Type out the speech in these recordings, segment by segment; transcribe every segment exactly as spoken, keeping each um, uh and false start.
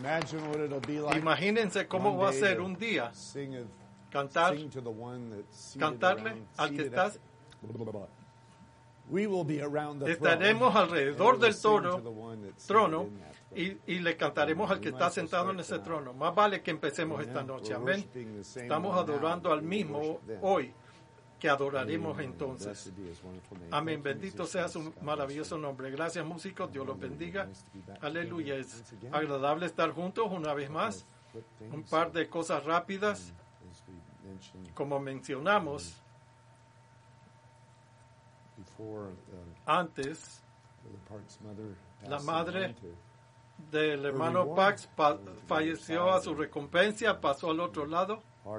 Imagine what it'll be like. Imagínense cómo one va a day ser to un día sing of- cantar, sing to the one that's seated cantarle around- al que seated está. at- We will be around the Estaremos throne, alrededor and we will del sing trono, to the one that's seated trono in that throne. y, y le cantaremos al que está sentado en ese trono. Más vale que empecemos esta noche. Amén. Estamos adorando al mismo hoy que adoraremos entonces. Amén. Bendito sea su maravilloso nombre. Gracias, músicos. Dios los bendiga. Aleluya. Es agradable estar juntos una vez más. Un par de cosas rápidas. Como mencionamos antes, la madre del hermano Pax pa- falleció a su recompensa, pasó al otro lado.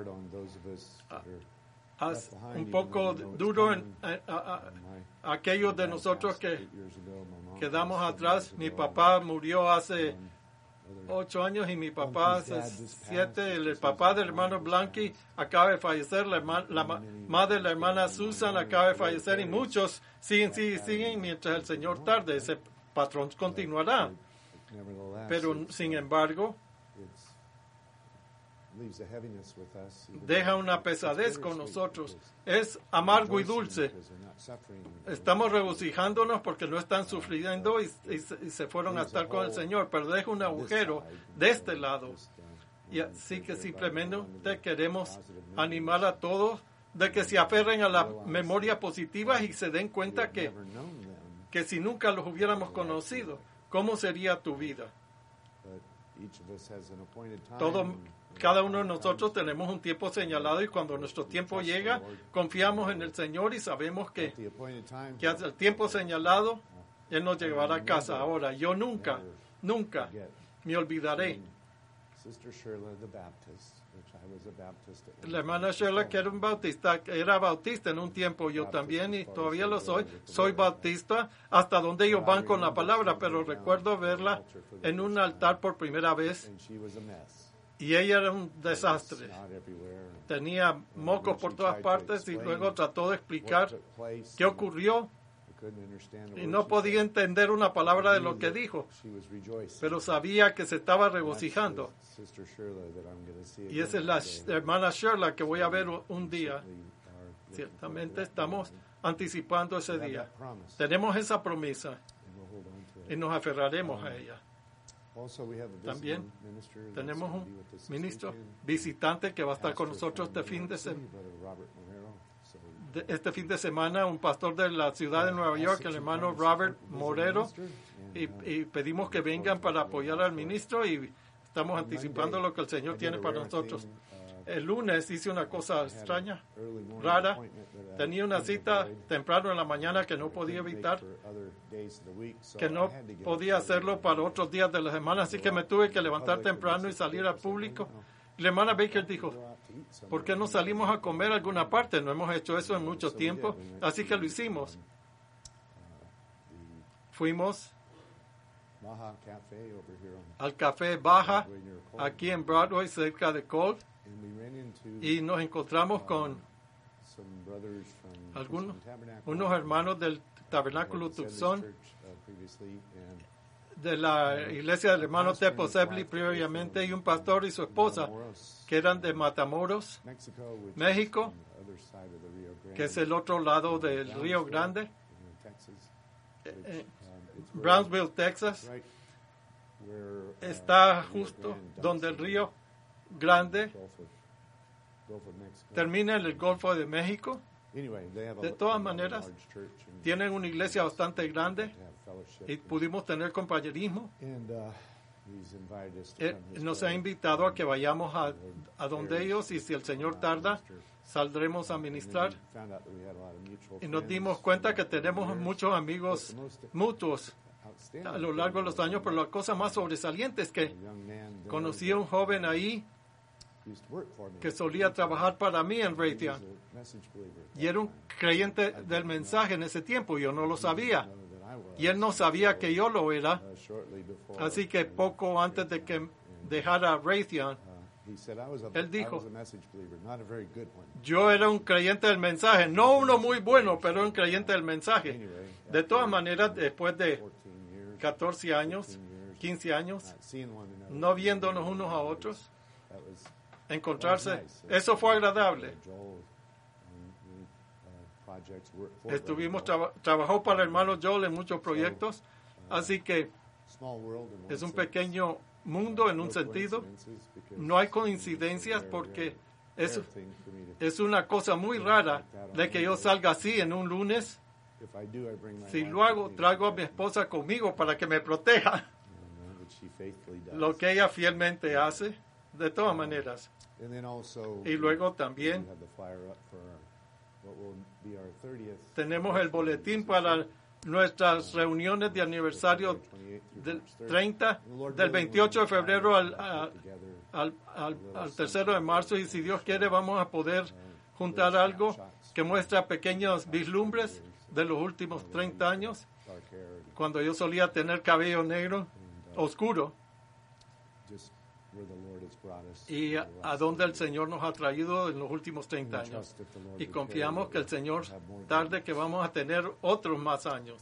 As- un poco duro en, a, a- a- aquellos de nosotros que quedamos atrás. Mi papá murió hace ocho años y mi papá hace siete. El, el papá del hermano Blanqui acaba de fallecer. La, herma- la ma- madre de la hermana Susan acaba de fallecer y muchos siguen, siguen, siguen mientras el Señor tarde. Ese patrón continuará. Pero sin embargo, deja una pesadez con nosotros. Es amargo y dulce. Estamos regocijándonos porque no están sufriendo y, y se- y se fueron a estar con el Señor, pero deja un agujero de este lado. Y así que simplemente te queremos animar a todos de que se aferren a la memoria positiva y se den cuenta que, que si nunca los hubiéramos conocido, ¿cómo sería tu vida? Todo, cada uno de nosotros tenemos un tiempo señalado y cuando nuestro tiempo llega, confiamos en el Señor y sabemos que, que hasta el tiempo señalado, Él nos llevará a casa. Ahora, yo nunca, nunca me olvidaré. La hermana Shirley, que era un bautista, era bautista en un tiempo, yo también, y todavía lo soy. Soy bautista hasta donde ellos van con la palabra, pero recuerdo verla en un altar por primera vez y ella era un desastre. Tenía mocos por todas partes y luego trató de explicar qué ocurrió y no podía entender una palabra de lo que dijo, pero sabía que se estaba regocijando. Y esa es la hermana Shirley que voy a ver un día. Ciertamente estamos anticipando ese día. Tenemos esa promesa y nos aferraremos a ella. También tenemos un ministro visitante que va a estar con nosotros este fin de semana. Este fin de semana, un pastor de la ciudad de Nueva York, el hermano Robert Morero, y, y pedimos que vengan para apoyar al ministro y estamos anticipando lo que el Señor tiene para nosotros. El lunes hice una cosa extraña, rara. Tenía una cita temprano en la mañana que no podía evitar, que no podía hacerlo para otros días de la semana, así que me tuve que levantar temprano y salir al público. Y la hermana Baker dijo, ¿por qué no salimos a comer a alguna parte? No hemos hecho eso en mucho tiempo, así que lo hicimos. Fuimos al Café Baja, aquí en Broadway, cerca de Colt, y nos encontramos con algunos unos hermanos del Tabernáculo Tucson, de la iglesia del hermano Tepo Sebli previamente, y un pastor y su esposa que eran de Matamoros, México, que es el otro lado del Río Grande, eh, Brownsville, Texas. Está justo donde el Río Grande termina en el Golfo de México. De todas maneras, tienen una iglesia bastante grande y pudimos tener compañerismo. Él nos ha invitado a que vayamos a, a donde ellos, y si el Señor tarda, saldremos a ministrar. Y nos dimos cuenta que tenemos muchos amigos mutuos a lo largo de los años, pero la cosa más sobresaliente es que conocí a un joven ahí que solía trabajar para mí en Raytheon, y era un creyente del mensaje en ese tiempo. Yo no lo sabía y él no sabía que yo lo era, así que poco antes de que dejara Raytheon, él dijo, yo era un creyente del mensaje, no uno muy bueno, pero un creyente del mensaje. De todas maneras, después de catorce años, quince años, no viéndonos unos a otros, encontrarse. Eso fue agradable. Estuvimos traba, trabajó para el hermano Joel en muchos proyectos, así que es un pequeño mundo en un sentido. No hay coincidencias porque es, es una cosa muy rara de que yo salga así en un lunes. Si lo hago, traigo a mi esposa conmigo para que me proteja. Lo que ella fielmente hace, de todas maneras. Y luego también tenemos el boletín para nuestras reuniones de aniversario del treinta, del veintiocho de febrero al, al, al, al, al tercero de marzo, y si Dios quiere vamos a poder juntar algo que muestra pequeños vislumbres de los últimos treinta años, cuando yo solía tener cabello negro, oscuro, y a, a donde el Señor nos ha traído en los últimos treinta años. Y confiamos que el Señor tarde que vamos a tener otros más años.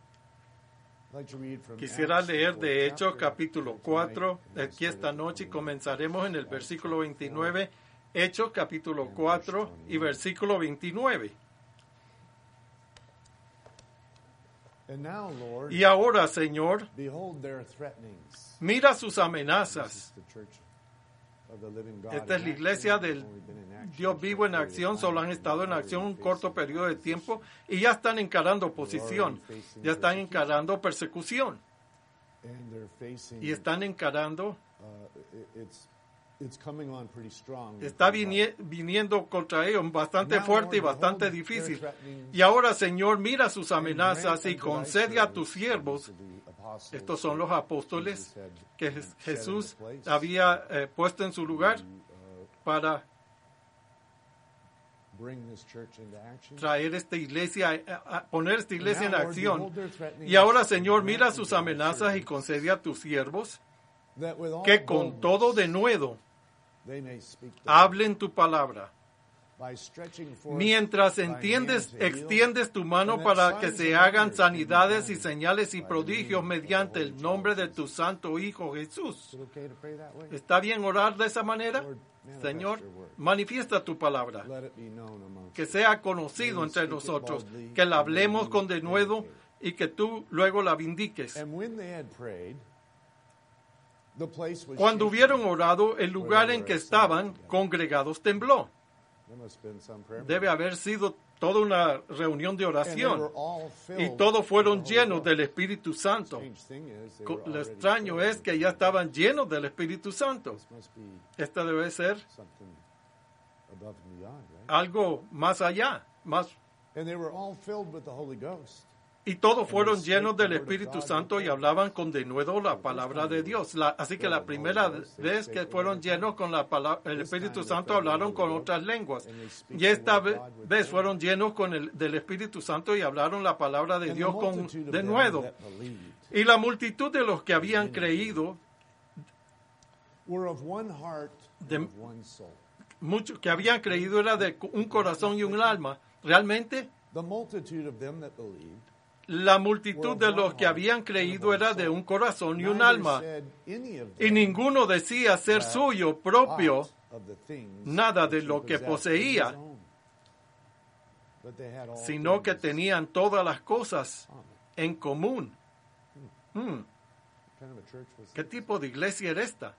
Quisiera leer de Hechos capítulo cuatro aquí esta noche, y comenzaremos en el versículo veintinueve. Hechos capítulo cuatro y versículo veintinueve. Y ahora, Señor, mira sus amenazas. Esta es la iglesia del Dios vivo en acción. Solo han estado en acción un corto periodo de tiempo y ya están encarando oposición, ya están encarando persecución y están encarando, está viniendo contra ellos bastante fuerte y bastante difícil. Y ahora, Señor, mira sus amenazas y concede a tus siervos. Estos son los apóstoles que Jesús había eh, puesto en su lugar para traer esta iglesia, a poner esta iglesia en acción. Y ahora, Señor, mira sus amenazas y concede a tus siervos que con todo denuedo hablen tu palabra. Mientras entiendes, extiendes tu mano para que se hagan sanidades y señales y prodigios mediante el nombre de tu santo Hijo Jesús. ¿Está bien orar de esa manera? Señor, manifiesta tu palabra, que sea conocido entre nosotros, que la hablemos con denuedo y que tú luego la vindiques. Cuando hubieron orado, el lugar en que estaban congregados tembló. Debe haber sido toda una reunión de oración y todos fueron llenos del Espíritu Santo. Lo extraño es que ya estaban llenos del Espíritu Santo. Esta debe ser algo más allá, más. Y todos fueron llenos del Espíritu Santo y hablaban con denuedo la palabra de Dios. La, así que la primera vez que fueron llenos con la palabra, el Espíritu Santo, hablaron con otras lenguas. Y esta vez fueron llenos con el, del Espíritu Santo y hablaron la palabra de Dios con denuedo. Y la multitud de los que habían creído, de, muchos que habían creído, era de un corazón y un alma. Realmente, la multitud de los que habían creído era de un corazón y un alma, y ninguno decía ser suyo propio nada de lo que poseía, sino que tenían todas las cosas en común. Hmm. ¿Qué tipo de iglesia era esta?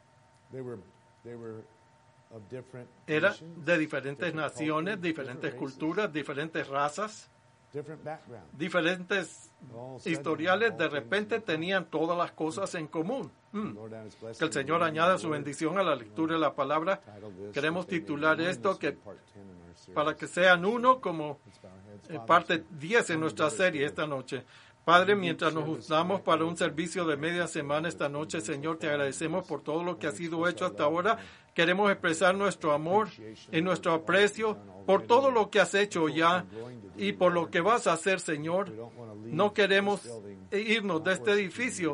Era de diferentes naciones, diferentes culturas, diferentes razas, diferentes historiales. De repente tenían todas las cosas en común. Mm. Que el Señor añada su bendición a la lectura de la palabra. Queremos titular esto que para que sean uno, como eh, parte diez en nuestra serie esta noche. Padre, mientras nos juntamos para un servicio de media semana esta noche, Señor, te agradecemos por todo lo que ha sido hecho hasta ahora. Queremos expresar nuestro amor y nuestro aprecio por todo lo que has hecho ya y por lo que vas a hacer, Señor. No queremos irnos de este edificio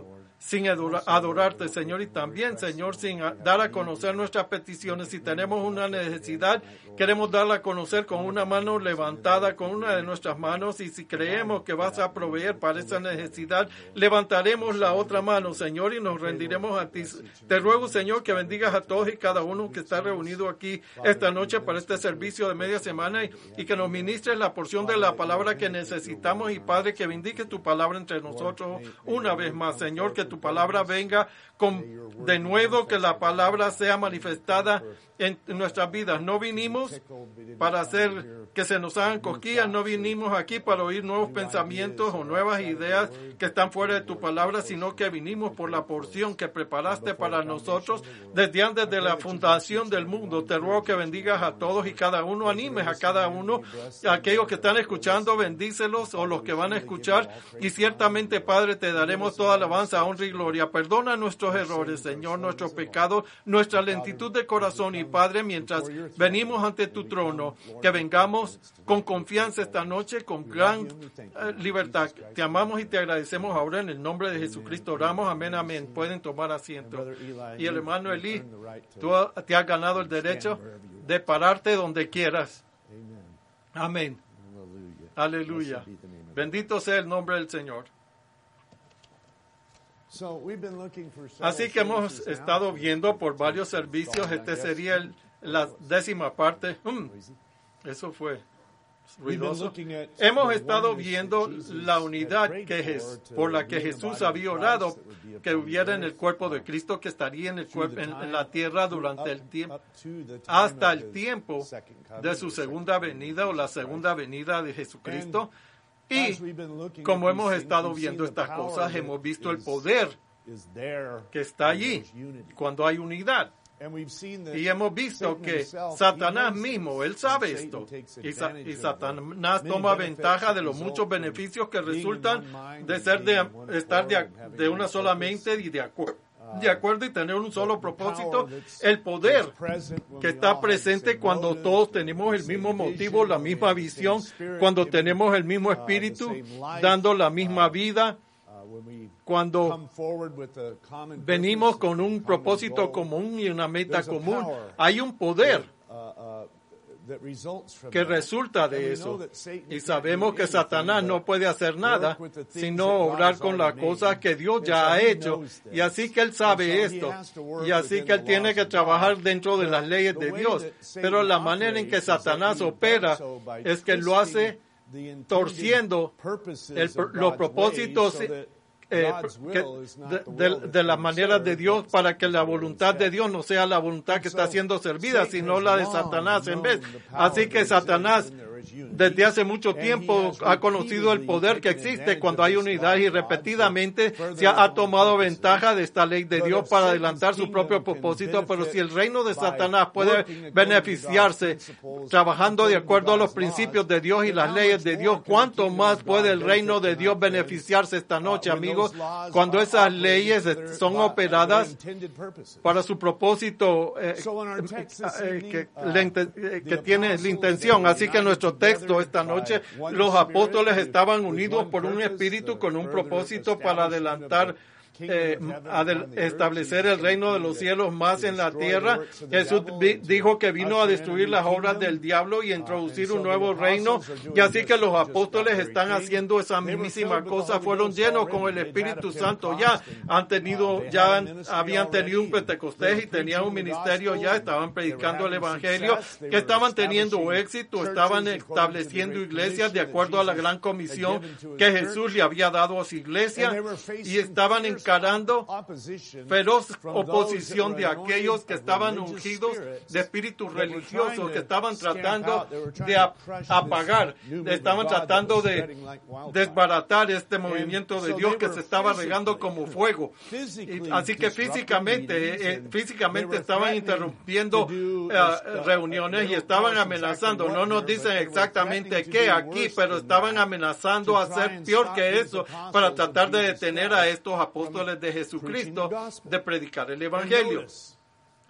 sin adorarte, Señor, y también, Señor, sin dar a conocer nuestras peticiones. Si tenemos una necesidad, queremos darla a conocer con una mano levantada, con una de nuestras manos, y si creemos que vas a proveer para esa necesidad, levantaremos la otra mano, Señor, y nos rendiremos a ti. Te ruego, Señor, que bendigas a todos y cada uno que está reunido aquí esta noche para este servicio de media semana y, y que nos ministres la porción de la palabra que necesitamos, y Padre, que bendiga tu palabra entre nosotros una vez más, Señor, que tu palabra venga con, de nuevo, que la palabra sea manifestada en nuestras vidas. No vinimos para hacer que se nos hagan cosquillas, no vinimos aquí para oír nuevos pensamientos o nuevas ideas que están fuera de tu palabra, sino que vinimos por la porción que preparaste para nosotros desde antes de la fundación del mundo. Te ruego que bendigas a todos y cada uno, animes a cada uno, a aquellos que están escuchando, bendícelos, o los que van a escuchar, y ciertamente, Padre, te daremos toda alabanza, honra y gloria. Perdona nuestros errores, Señor, nuestros pecados, nuestra lentitud de corazón, y Padre, mientras venimos ante tu trono, que vengamos con confianza esta noche, con gran eh, libertad. Te amamos y te agradecemos ahora en el nombre de Jesucristo. Oramos, amén, amén. Pueden tomar asiento. Y el hermano Eli, tú te has ganado el derecho de pararte donde quieras. Amén. Aleluya. Bendito sea el nombre del Señor. Así que hemos estado viendo por varios servicios. Este sería el, la décima parte. Hmm, eso fue ruidoso. Hemos estado viendo la unidad que es, por la que Jesús había orado que hubiera en el cuerpo de Cristo, que estaría en, el cuerpo, en, en la tierra durante el tiempo, hasta el tiempo de su segunda venida, o la segunda venida de Jesucristo. Y como hemos estado viendo estas cosas, hemos visto el poder que está allí cuando hay unidad. Y hemos visto que Satanás mismo, él sabe esto. Y, sa- y Satanás toma ventaja de los muchos beneficios que resultan de ser de estar de, de una sola mente y de acuerdo. De acuerdo y tener un solo propósito, el poder que está presente cuando todos tenemos el mismo motivo, la misma visión, cuando tenemos el mismo espíritu, dando la misma vida, cuando venimos con un propósito común y una meta común, hay un poder que resulta de eso. Y sabemos que Satanás no puede hacer nada sino obrar con las cosas que Dios ya ha hecho. Y así que él sabe esto. Y así que él tiene que trabajar dentro de las leyes de Dios. Pero la manera en que Satanás opera es que lo hace torciendo el, los propósitos Eh, que, de, de, de la manera de Dios, para que la voluntad de Dios no sea la voluntad que está siendo servida, sino la de Satanás en vez. Así que Satanás desde hace mucho tiempo ha conocido el poder que existe cuando hay unidad, y repetidamente se ha, ha tomado ventaja de esta ley de Dios para adelantar su propio propósito. Pero si el reino de Satanás puede beneficiarse trabajando de acuerdo a los principios de Dios y las leyes de Dios, ¿cuánto más puede el reino de Dios beneficiarse esta noche, amigos? Cuando esas leyes son operadas para su propósito eh, eh, que, eh, que tiene la intención. Así que nuestro texto esta noche, los apóstoles estaban unidos por un espíritu con un propósito para adelantar Eh, establecer el reino de los cielos más en la tierra. Jesús vi, dijo que vino a destruir las obras del diablo y introducir un nuevo reino, y así que los apóstoles están haciendo esa mismísima cosa. Fueron llenos con el Espíritu Santo, ya han tenido, ya han, habían tenido un Pentecostés y tenían un ministerio, ya estaban predicando el Evangelio, que estaban teniendo éxito, estaban estableciendo iglesias de acuerdo a la gran comisión que Jesús le había dado a su iglesia, y estaban en encarando feroz oposición de aquellos que estaban ungidos de espíritus religiosos, que estaban tratando de apagar, estaban tratando de desbaratar este movimiento de Dios que se estaba regando como fuego. Y así que físicamente, eh, físicamente estaban interrumpiendo uh, reuniones y estaban amenazando. No nos dicen exactamente qué aquí, pero estaban amenazando a hacer peor que eso para tratar de detener a estos apóstoles de Jesucristo de predicar el Evangelio.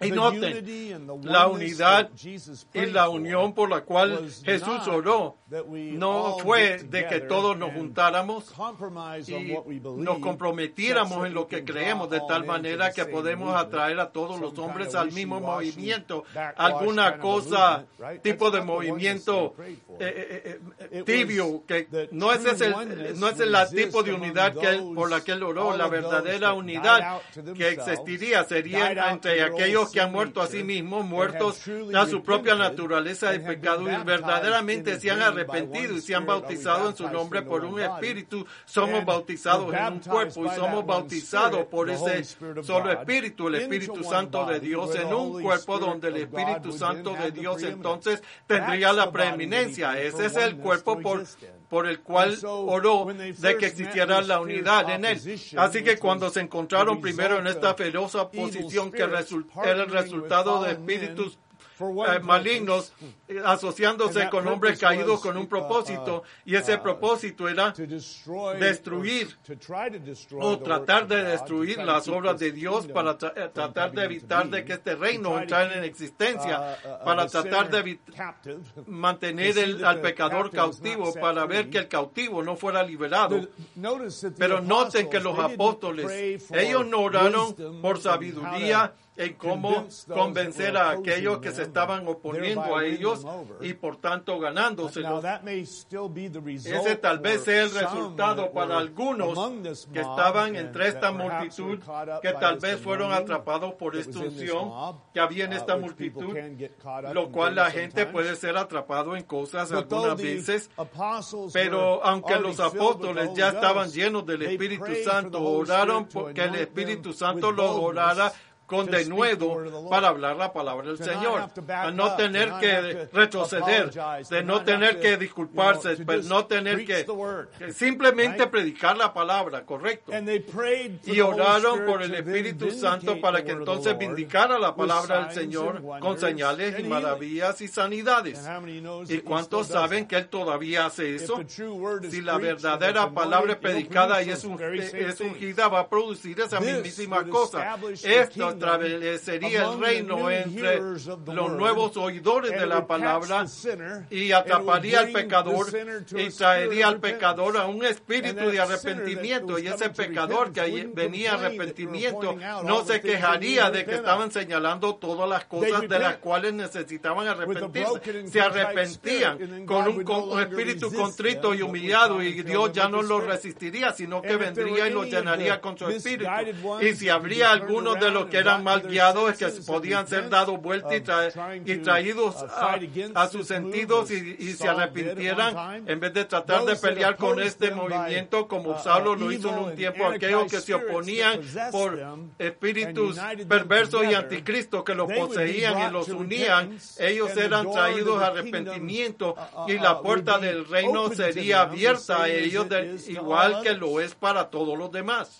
Y noten, la unidad y la unión por la cual Jesús oró no fue de que todos nos juntáramos y nos comprometiéramos en lo que creemos, de tal manera que podemos atraer a todos los hombres al mismo movimiento, alguna cosa, tipo de movimiento eh, eh, tibio, que no es ese, no es el tipo de unidad que él, por la que él oró. La verdadera unidad que existiría sería entre aquellos que han muerto a sí mismos, muertos a su propia naturaleza de pecado, y verdaderamente se han arrepentido y se han bautizado en su nombre por un espíritu. Somos bautizados en un cuerpo y somos bautizados por ese solo espíritu, el Espíritu Santo de Dios, en un cuerpo donde el Espíritu Santo de Dios entonces tendría la preeminencia. Ese es el cuerpo por, por el cual oró de que existiera la unidad en él. Así que cuando se encontraron primero en esta feroz oposición que result, era el resultado de espíritus eh, malignos eh, asociándose con hombres caídos con un propósito, y ese propósito era destruir o tratar de destruir las obras de Dios para tra tratar de evitar de que este reino entrara en existencia, para tratar de mantener el, al pecador cautivo, para ver que el cautivo no fuera liberado. Pero noten que los apóstoles, ellos no oraron por sabiduría en cómo convencer a aquellos que se estaban oponiendo a ellos y por tanto ganándoselos. Ese tal vez sea el resultado para algunos que estaban entre esta multitud, que tal vez fueron atrapados por esta unción que había en esta multitud, lo cual la gente puede ser atrapado en cosas algunas veces. Pero aunque los apóstoles ya estaban llenos del Espíritu Santo, oraron porque el Espíritu Santo los orara con denuedo para hablar la palabra del Señor, a no tener que retroceder, de no tener que disculparse, de no tener que, que simplemente predicar la palabra, correcto. Y oraron por el Espíritu Santo para que entonces vindicara la palabra del Señor con señales y maravillas y sanidades. ¿Y cuántos saben que Él todavía hace eso? Si la verdadera palabra predicada y es, un, es ungida, va a producir esa mismísima cosa. Esto establecería el reino entre los nuevos oidores de la palabra y atraparía al pecador y traería al pecador a un espíritu de arrepentimiento, y ese pecador que venía arrepentimiento no se quejaría de que estaban señalando todas las cosas de las cuales necesitaban arrepentirse. Se arrepentían con un, con un espíritu contrito y humillado, y Dios ya no los resistiría, sino que vendría y los llenaría con su espíritu. Y si habría algunos de los que eran mal guiados, es que podían ser dados vuelta y, tra y traídos a, a sus sentidos y, y se arrepintieran, en vez de tratar de pelear con este movimiento como Saulo lo hizo en un tiempo, aquellos que se oponían por espíritus perversos y anticristo que los poseían y los unían, ellos eran traídos a arrepentimiento y la puerta del reino sería abierta a ellos, de, igual que lo es para todos los demás.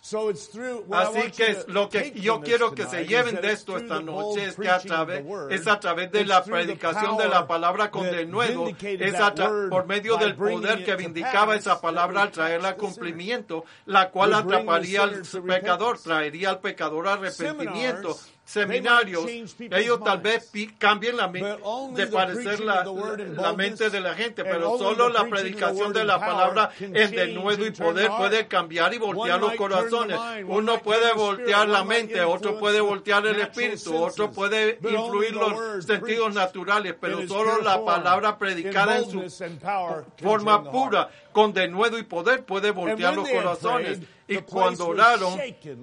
Así que lo que yo quiero que se lleven de esto esta noche es que a través, es a través de la predicación de la palabra con denuedo, es a por medio del poder que vindicaba esa palabra al traerla a cumplimiento, la cual atraparía al pecador, traería al pecador arrepentimiento. Seminarios, ellos tal vez cambien la de parecer la, la mente de la gente, pero solo la predicación de la palabra en denuedo y poder puede cambiar y voltear los corazones. Uno puede voltear la mente, otro puede voltear el espíritu, otro puede influir los sentidos naturales, pero solo la palabra predicada en su forma pura, con denuedo y poder, puede voltear los corazones. Y cuando oraron,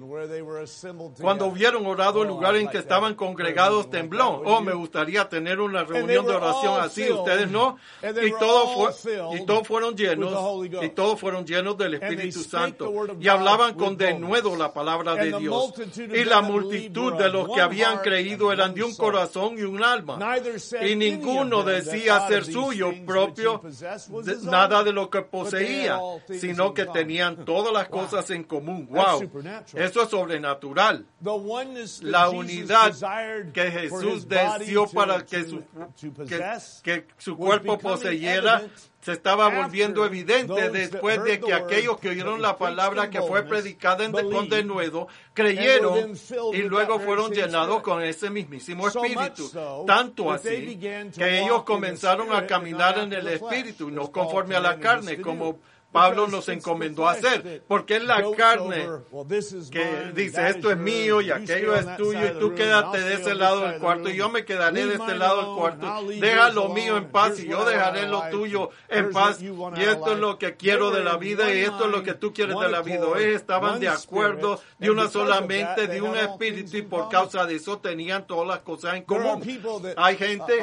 cuando hubieron orado, el lugar en que estaban congregados tembló. Oh, me gustaría tener una reunión de oración así, ustedes no. Y todos fue, y todos fueron llenos, y todos fueron llenos del Espíritu Santo. Y hablaban con denuedo la palabra de Dios. Y la multitud de los que habían creído eran de un corazón y un alma. Y ninguno decía ser suyo propio de, nada de lo que poseía, sino que tenían todas las cosas en común. Wow, eso es sobrenatural. La unidad que Jesús deseó para que su, que, que su cuerpo poseyera se estaba volviendo evidente después de que aquellos que oyeron la palabra que fue predicada en de, con denuedo creyeron y luego fueron llenados con ese mismísimo espíritu. Tanto así que ellos comenzaron a caminar en el espíritu, no conforme a la carne, como Pablo nos encomendó a hacer, porque es la carne que dice, esto es mío y aquello es tuyo, y tú quédate de ese lado del cuarto y yo me quedaré de este lado del cuarto. Deja lo mío en paz y yo dejaré lo tuyo en paz. Y esto es lo que quiero de la vida y esto es lo que tú quieres de la vida. Ellos estaban de acuerdo de una sola mente, de un espíritu, y por causa de eso tenían todas las cosas en común. Hay gente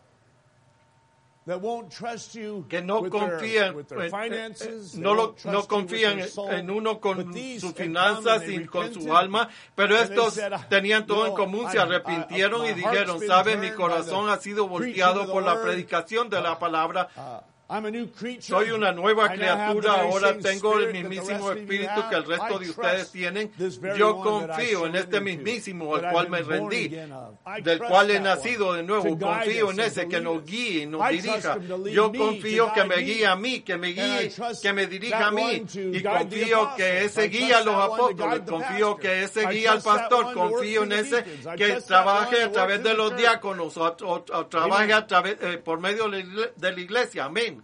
que no confían, no, lo, no confían en uno con sus finanzas y con su alma, pero estos tenían todo en común, se arrepintieron y dijeron, sabe, mi corazón ha sido volteado por la predicación de la palabra. Soy una nueva criatura, ahora tengo el mismísimo espíritu que el resto de ustedes tienen. Yo confío en este mismísimo al cual me rendí, del cual he nacido de nuevo. Confío en ese que nos guíe y nos dirija. Yo confío que me guíe a mí, que me guíe, que me dirija a mí. Y confío que ese guía a los apóstoles. Confío que ese guía al pastor. Confío en ese que trabaje a través de los diáconos o, o, o trabaje a través, eh, por medio de la iglesia. Amén.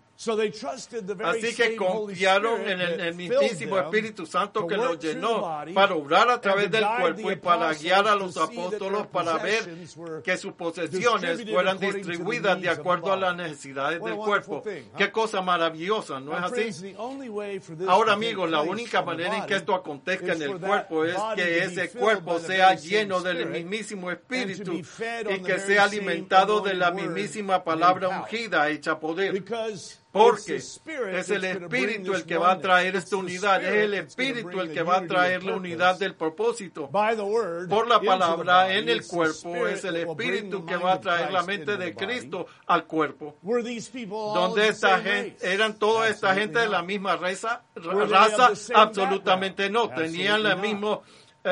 Así que confiaron en el, el mismísimo Espíritu Santo que los llenó para obrar a través del cuerpo y para guiar a los apóstoles para ver que sus posesiones fueran distribuidas de acuerdo a las necesidades del cuerpo. Qué cosa maravillosa, ¿no es así? Ahora, amigos, la única manera en que esto acontezca en el cuerpo es que ese cuerpo sea lleno del mismísimo Espíritu y que sea alimentado de la mismísima palabra ungida hecha poder. Porque es el Espíritu el que va a traer esta unidad, es el Espíritu el que va a traer la unidad del propósito. Por la palabra en el cuerpo es el Espíritu que va a traer la mente de Cristo al cuerpo. Donde esta gente, eran toda esta gente de la misma raza, raza, absolutamente no, tenían el mismo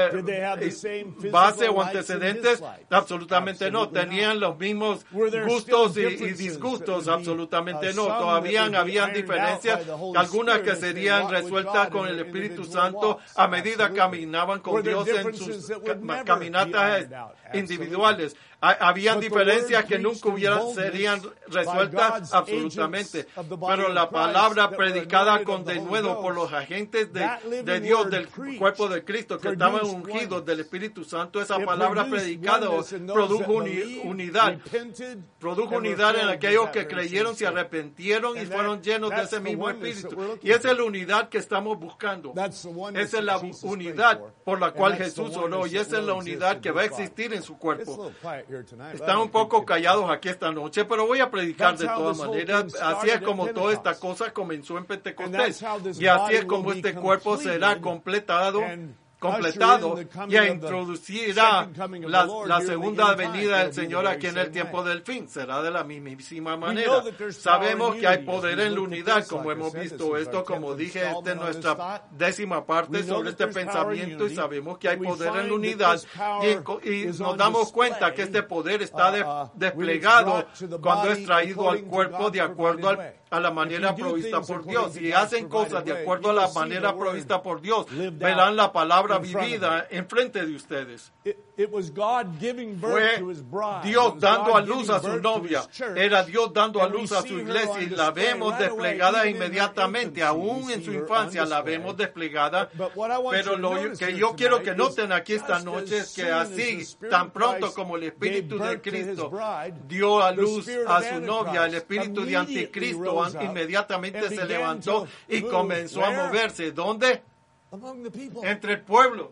Eh, base o antecedentes, absolutamente no. Tenían los mismos gustos y, y disgustos, absolutamente no. Todavía habían diferencias, algunas que serían resueltas con el Espíritu Santo a medida que caminaban con Dios en sus caminatas individuales. Habían diferencias que nunca hubieran, serían resueltas absolutamente. Pero la palabra predicada con denuedo por los agentes de, de Dios, del cuerpo de Cristo, que estaban ungidos del Espíritu Santo, esa palabra predicada produjo uni, unidad. Produjo unidad en aquellos que creyeron, se arrepintieron y fueron llenos de ese mismo Espíritu. Y esa es la unidad que estamos buscando. Esa es la unidad por la cual Jesús oró y esa es la unidad que va a existir en su cuerpo. Están un poco callados aquí esta noche, pero voy a predicar de todas maneras. Así es como toda esta cosa comenzó en Pentecostés. Y así es como este cuerpo será completado, completado y introducirá la, la segunda venida del Señor aquí en el tiempo del fin. Será de la mismísima manera. Sabemos que hay poder en la unidad, como hemos visto esto, como dije, esta es nuestra décima parte sobre este pensamiento y sabemos que hay poder en la unidad y, y nos damos cuenta que este poder está de, desplegado cuando es traído al cuerpo de acuerdo al, a la manera provista por Dios. Si hacen cosas de acuerdo a la manera provista por Dios, verán la palabra vivida enfrente de ustedes. Fue Dios dando a luz a su novia. Era Dios dando a luz a su iglesia y la vemos desplegada inmediatamente. Aún en su infancia la vemos desplegada. Pero lo que yo quiero que noten aquí esta noche es que así, tan pronto como el Espíritu de Cristo dio a luz a su novia, el Espíritu de Anticristo inmediatamente se levantó y comenzó a moverse. ¿Dónde? Entre el pueblo.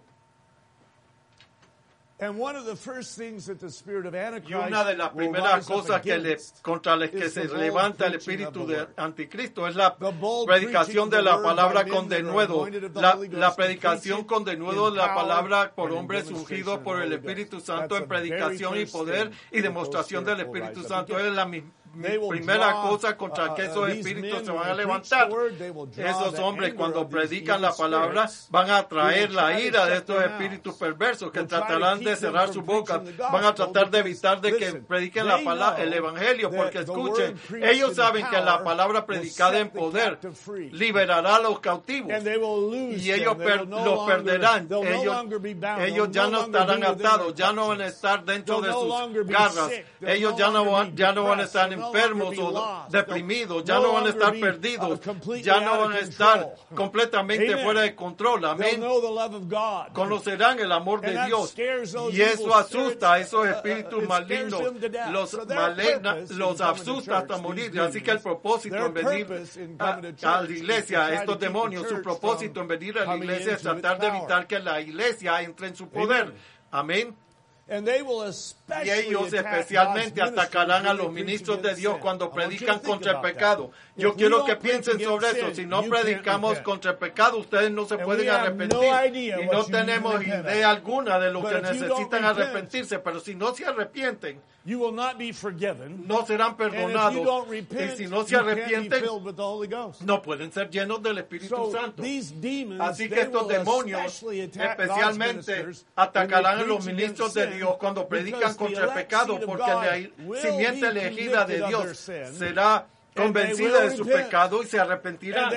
Y una de las primeras cosas que le, contra las que se levanta el espíritu de Anticristo es la predicación de la palabra con denuedo. La, la predicación con denuedo de la palabra por hombres ungidos por el Espíritu Santo en predicación y poder y demostración del Espíritu Santo es la misma primera cosa contra que esos espíritus se van a levantar. Esos hombres cuando predican la palabra van a traer la ira de estos espíritus perversos que tratarán de cerrar su boca, van a tratar de evitar de que prediquen la palabra, el evangelio, porque escuchen, ellos saben que la palabra predicada en poder liberará a los cautivos y ellos per, los perderán. Ellos, ellos ya no estarán atados, ya no van a estar dentro de sus garras, ellos ya no van, ya no van a estar enfermos o deprimidos, ya no van a estar perdidos, ya no van a estar completamente fuera de control. Amén. Conocerán el amor de Dios y eso asusta a esos espíritus malignos, los, maligna, los asusta hasta morir. Así que el propósito en venir a, a la iglesia, estos demonios, su propósito en venir a la iglesia es tratar de evitar que la iglesia entre en su poder. Amén. Y ellos especialmente atacarán a los ministros de Dios cuando predican contra el pecado. Yo quiero que piensen sobre eso. Si no predicamos contra el pecado, ustedes no se pueden arrepentir. Y no tenemos idea alguna de lo que necesitan arrepentirse. Pero si no se arrepienten, no serán perdonados. Y si no se arrepienten, no pueden ser llenos del Espíritu Santo. Así que estos demonios especialmente atacarán a los ministros de Dios cuando predican contra el pecado, porque la simiente elegida de Dios será convencida de su pecado y se arrepentirán.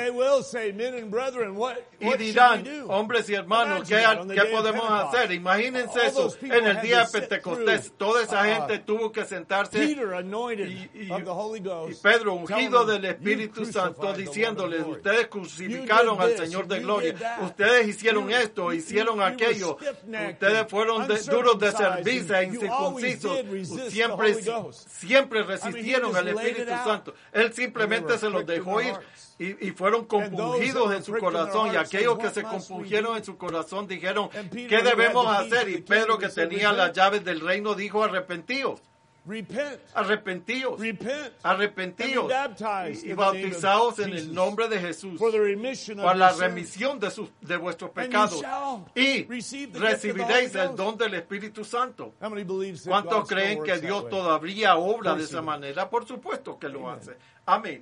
Y dirán, hombres y hermanos, ¿qué, ¿qué podemos hacer? Imagínense eso. En el día de Pentecostés, toda esa gente tuvo que sentarse y, y, y Pedro, ungido del Espíritu Santo, diciéndoles, ustedes crucificaron al Señor de gloria. Ustedes hicieron esto, hicieron aquello. Ustedes fueron de, duros de servicio e incircuncisos. Siempre, siempre resistieron al Espíritu Santo. Él simplemente se los dejó ir y, y fueron compungidos en su corazón, y aquellos que se compungieron en su corazón dijeron, ¿qué debemos hacer? Y Pedro, que tenía las llaves del reino, dijo, arrepentíos. Arrepentíos, arrepentíos y, y bautizaos en el nombre de Jesús para la remisión de, sus, de vuestros pecados y recibiréis el don del Espíritu Santo. ¿Cuántos creen que Dios todavía obra de esa manera? Por supuesto que lo hace. Amén.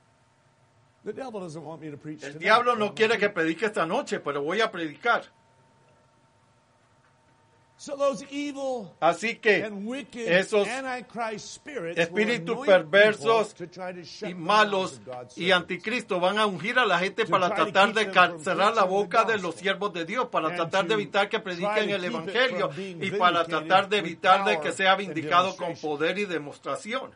El diablo no quiere que predique esta noche, pero voy a predicar. Así que esos espíritus perversos y malos y anticristo van a ungir a la gente para tratar de cerrar la boca de los siervos de Dios, para tratar de evitar que prediquen el evangelio y para tratar de evitar de que sea vindicado con poder y demostración.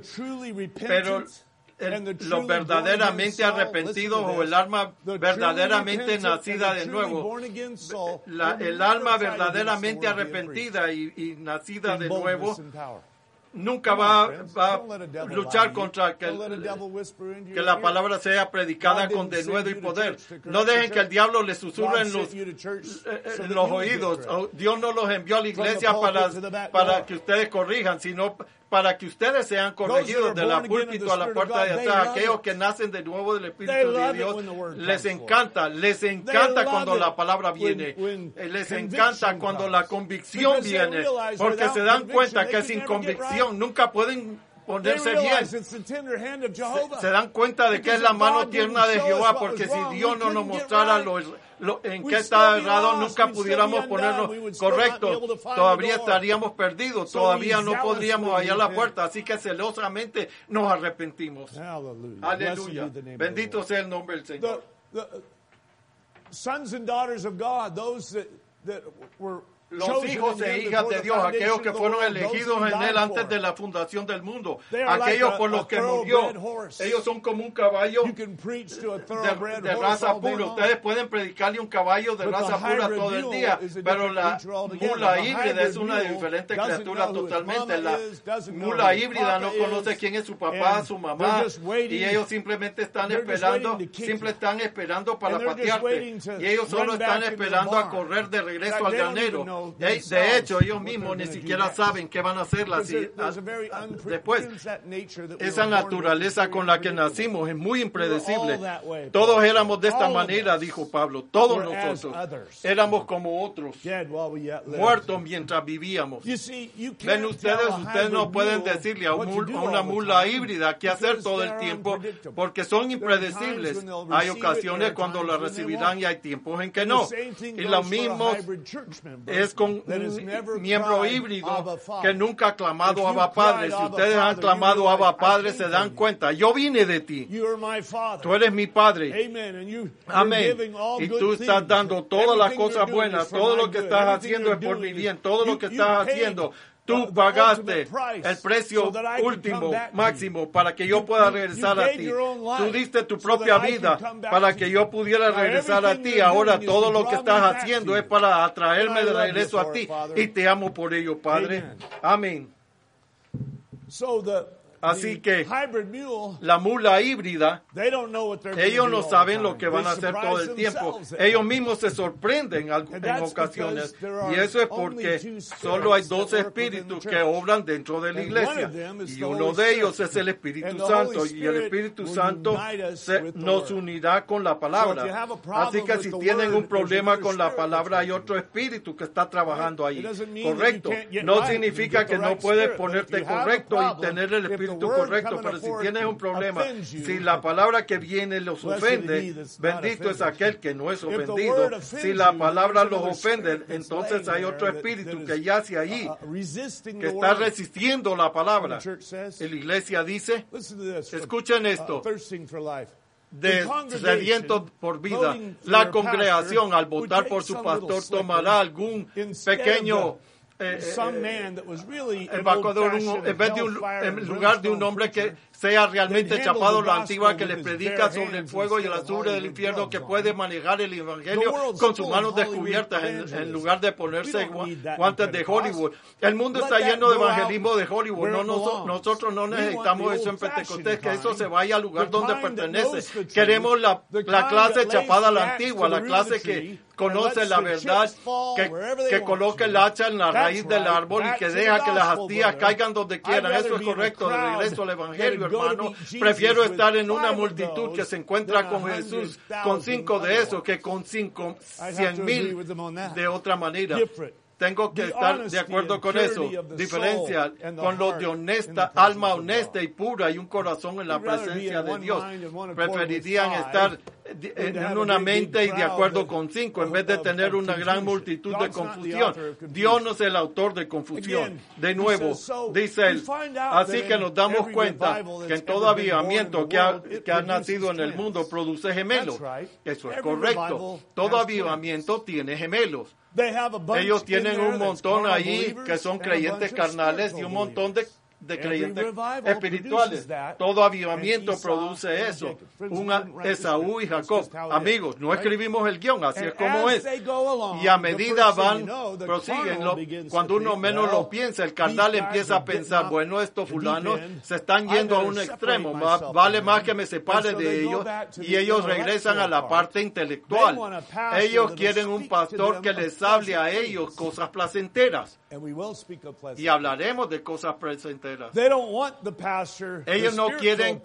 Pero El, los verdaderamente arrepentidos o el alma verdaderamente nacida de nuevo, la, el alma verdaderamente arrepentida y, y nacida de nuevo, nunca va, va a luchar contra que, el, que la palabra sea predicada con denuedo y poder. No dejen que el diablo les susurre en los, en los oídos. Dios no los envió a la iglesia para, para que ustedes corrijan, sino para que ustedes sean corregidos de la púlpito a la puerta de atrás. Aquellos que nacen de nuevo del Espíritu de Dios, les encanta, les encanta cuando la palabra viene, les encanta cuando la convicción viene, porque se dan cuenta que sin convicción nunca pueden ponerse bien. Se, se dan cuenta de que es la mano tierna de Jehová, porque si Dios no nos mostrara lo, lo, en qué está errado, nunca pudiéramos ponernos correctos. Todavía estaríamos perdidos, todavía no podríamos hallar la puerta. Así que celosamente nos arrepentimos. Aleluya. Bendito sea el nombre del Señor. Sons and daughters of God, those that, that were los hijos e hijas de Dios, aquellos que fueron elegidos en Él antes de la fundación del mundo, aquellos por los que murió, ellos son como un caballo de, de raza pura. Ustedes pueden predicarle un caballo de raza pura todo el día, pero la mula híbrida es una diferente criatura totalmente. La mula híbrida no conoce quién es su papá, su mamá, y ellos simplemente están esperando, siempre están esperando para patearte, y ellos solo están esperando a correr de regreso al granero. De, de hecho, ellos mismos ni siquiera saben qué van a hacer la, si, a, a, después. Esa naturaleza con la que nacimos es muy impredecible. Todos éramos de esta manera, dijo Pablo. Todos nosotros éramos como otros, muertos mientras vivíamos. Ven ustedes, ustedes no pueden decirle a, un, a una mula híbrida qué hacer todo el tiempo, porque son impredecibles. Hay ocasiones cuando la recibirán y hay tiempos en que no. Y lo mismo es con un miembro híbrido que nunca ha clamado Abba Padre. Si ustedes han clamado Abba Padre, se dan cuenta, yo vine de ti. Tú eres mi Padre. Amén. Y tú estás dando todas las cosas buenas. Todo lo que estás haciendo es por mi bien. Todo lo que estás haciendo, tú pagaste el precio último, máximo, para que yo pueda regresar a ti. Tú diste tu propia vida para que yo pudiera regresar a ti. Ahora todo lo que estás haciendo es para atraerme de regreso a ti. Y te amo por ello, Padre. Amén. Así que la mula híbrida, ellos no saben lo que van a hacer todo el tiempo. Ellos mismos se sorprenden en ocasiones. Y eso es porque solo hay dos espíritus que obran dentro de la iglesia. Y uno de ellos es el Espíritu Santo. Y el Espíritu Santo se, nos unirá con la palabra. Así que si tienen un problema con la palabra, hay otro espíritu que está trabajando ahí. Correcto. No significa que no puedes ponerte correcto y tener el Espíritu correcto, pero si tienes un problema, si la palabra que viene los ofende, bendito es aquel que no es ofendido. Si la palabra los ofende, entonces hay otro espíritu que yace allí, que está resistiendo la palabra. Y la iglesia dice, escuchen esto, de sedientos por vida, la congregación al votar por su pastor tomará algún pequeño Eh, eh, embajador, un, en vez de un, en lugar de un hombre que sea realmente chapado la antigua, que les predica sobre el fuego y el azufre del infierno, que puede manejar el evangelio con sus manos descubiertas en, en lugar de ponerse guantes de Hollywood. El mundo está lleno de evangelismo de Hollywood. No, no, nosotros no necesitamos eso en Pentecostés, que eso se vaya al lugar donde pertenece. Queremos la, la clase chapada a la antigua, la clase que conoce la verdad, que, que coloque el hacha en la raíz del árbol y que deja que las astillas caigan donde quieran. Eso es correcto, de regreso al evangelio, hermano. Prefiero estar en una multitud que se encuentra con Jesús, con cinco de esos, que con cinco, cien mil de otra manera. Tengo que estar de acuerdo con eso. Diferencia con los de honesta, alma honesta y pura y un corazón en la presencia de Dios. Preferirían estar en una mente y de acuerdo con cinco en vez de tener una gran multitud de confusión. Dios no es el autor de confusión. De nuevo, dice él, así que nos damos cuenta que en todo avivamiento que ha, que ha nacido en el mundo produce gemelos. Eso es correcto. Todo avivamiento tiene gemelos. Ellos tienen un montón ahí que son creyentes carnales y un montón de de creyentes espirituales. Todo avivamiento produce eso. Una Esaú y Jacob. Amigos, no escribimos el guión, así es como es. Y a medida van, prosiguen, lo, cuando uno menos lo piensa, el carnal empieza a pensar, bueno, estos fulanos se están yendo a un extremo, vale más que me separe de ellos, y ellos regresan a la parte intelectual. Ellos quieren un pastor que les hable a ellos cosas placenteras. Y hablaremos de cosas placenteras. Ellos no quieren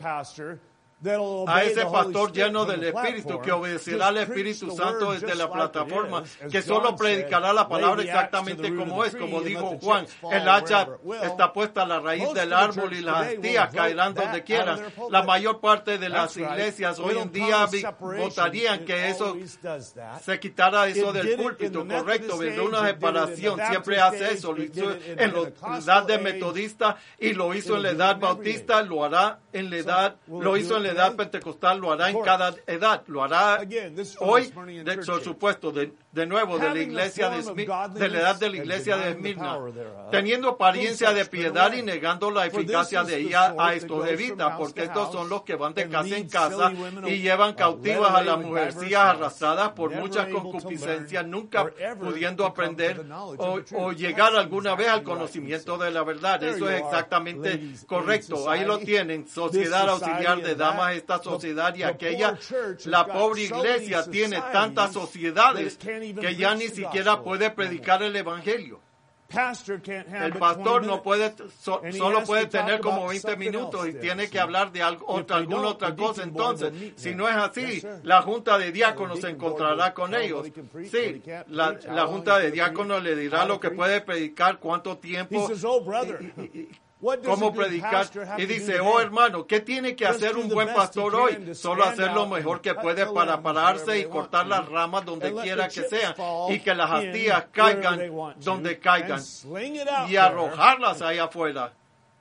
a ese pastor lleno del Espíritu, que obedecerá al Espíritu Santo desde la plataforma, que solo predicará la palabra exactamente como es, como dijo Juan. El hacha está puesta a la raíz del árbol y las astillas caerán donde quieran. La mayor parte de las iglesias hoy en día votarían que eso se quitara eso del púlpito, correcto. Vendrá una separación, siempre hace eso. Lo hizo en la edad de metodista y lo hizo en la edad bautista, lo hará en la edad, lo hizo en la edad pentecostal, lo hará en cada edad, lo hará hoy, de, por supuesto, de, de nuevo, de la iglesia de, Esmi- de la edad de la iglesia de Esmirna, teniendo apariencia de piedad y negando la eficacia de ella. A estos evita, porque estos son los que van de casa en casa y llevan cautivas a las mujercillas arrastradas por muchas concupiscencias, nunca pudiendo aprender o, o llegar alguna vez al conocimiento de la verdad. Eso es exactamente correcto. Ahí lo tienen, Sociedad Auxiliar de Damas llamas esta sociedad y aquella. La pobre iglesia tiene tantas sociedades que ya ni siquiera puede predicar el evangelio. El pastor no puede, so, solo puede tener como veinte minutos y tiene que hablar de algo, otra, alguna otra cosa. Entonces, si no es así, la junta de diáconos se encontrará con ellos. Sí, la, la junta de diáconos le dirá lo que puede predicar, cuánto tiempo, y, y, y, cómo predicar. Y dice, oh hermano, ¿qué tiene que hacer un buen pastor hoy? Solo hacer lo mejor que puede para pararse y cortar las ramas donde quiera que sean y que las astillas caigan donde caigan y arrojarlas allá afuera.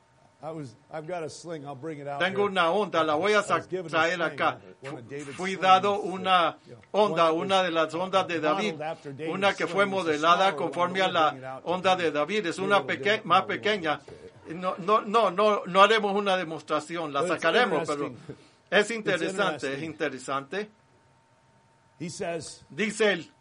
Tengo una onda, la voy a traer acá. Fui dado una onda, una de las ondas de David, una que fue modelada conforme a la onda de David. Es una peque- más pequeña. No, no, no, no, no haremos una demostración, la sacaremos, pero es interesante, es interesante. Dice él,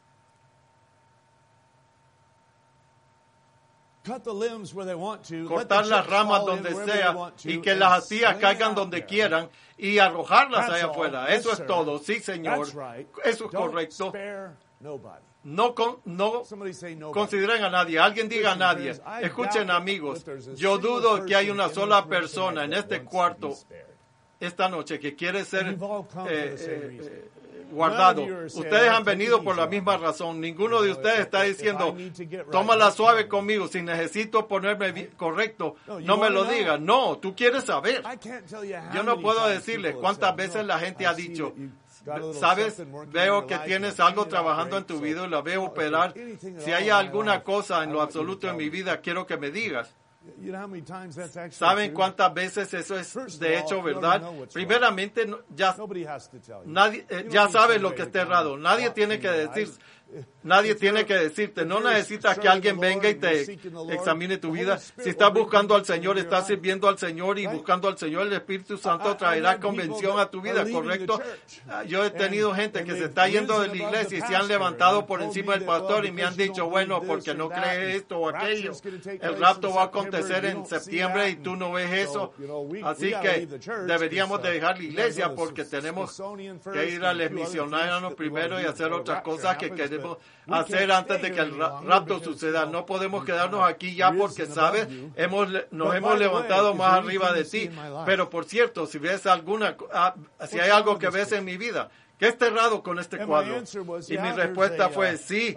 cortar las ramas donde sea y que las astillas caigan donde quieran y arrojarlas allá afuera. Eso es todo, sí señor, eso es correcto. No, con, no consideren a nadie. Alguien diga a nadie. Escuchen, amigos. Yo dudo que hay una sola persona en este cuarto esta noche que quiere ser eh, eh, guardado. Ustedes han venido por la misma razón. Ninguno de ustedes está diciendo, tómala suave conmigo. Si necesito ponerme correcto, no me lo diga. No, tú quieres saber. Yo no puedo decirles cuántas veces la gente ha dicho, ¿sabes? Veo que tienes algo trabajando en tu vida y la veo operar. Si hay alguna cosa en lo absoluto en mi vida, quiero que me digas. ¿Saben cuántas veces eso es de hecho verdad? Primeramente, ya, nadie, eh, ya sabes lo que está errado. Nadie tiene que decir, nadie tiene que decirte. No necesitas que alguien venga y te examine tu vida. Si estás buscando al Señor, estás sirviendo al Señor y buscando al Señor, el Espíritu Santo traerá convención a tu vida, ¿correcto? Yo he tenido gente que se está yendo de la iglesia y se han levantado por encima del pastor y me han dicho, bueno, porque no crees esto o aquello. El rapto va a acontecer en septiembre y tú no ves eso. Así que deberíamos de dejar la iglesia porque tenemos que ir al misionario primero y hacer otras cosas que queremos hacer antes de que el rapto suceda. No podemos quedarnos aquí ya porque, ¿sabes? Hemos, nos hemos levantado más arriba de ti. Pero, por cierto, si ves alguna, si hay algo que ves en mi vida, ¿qué está errado con este cuadro? Y mi respuesta fue, sí.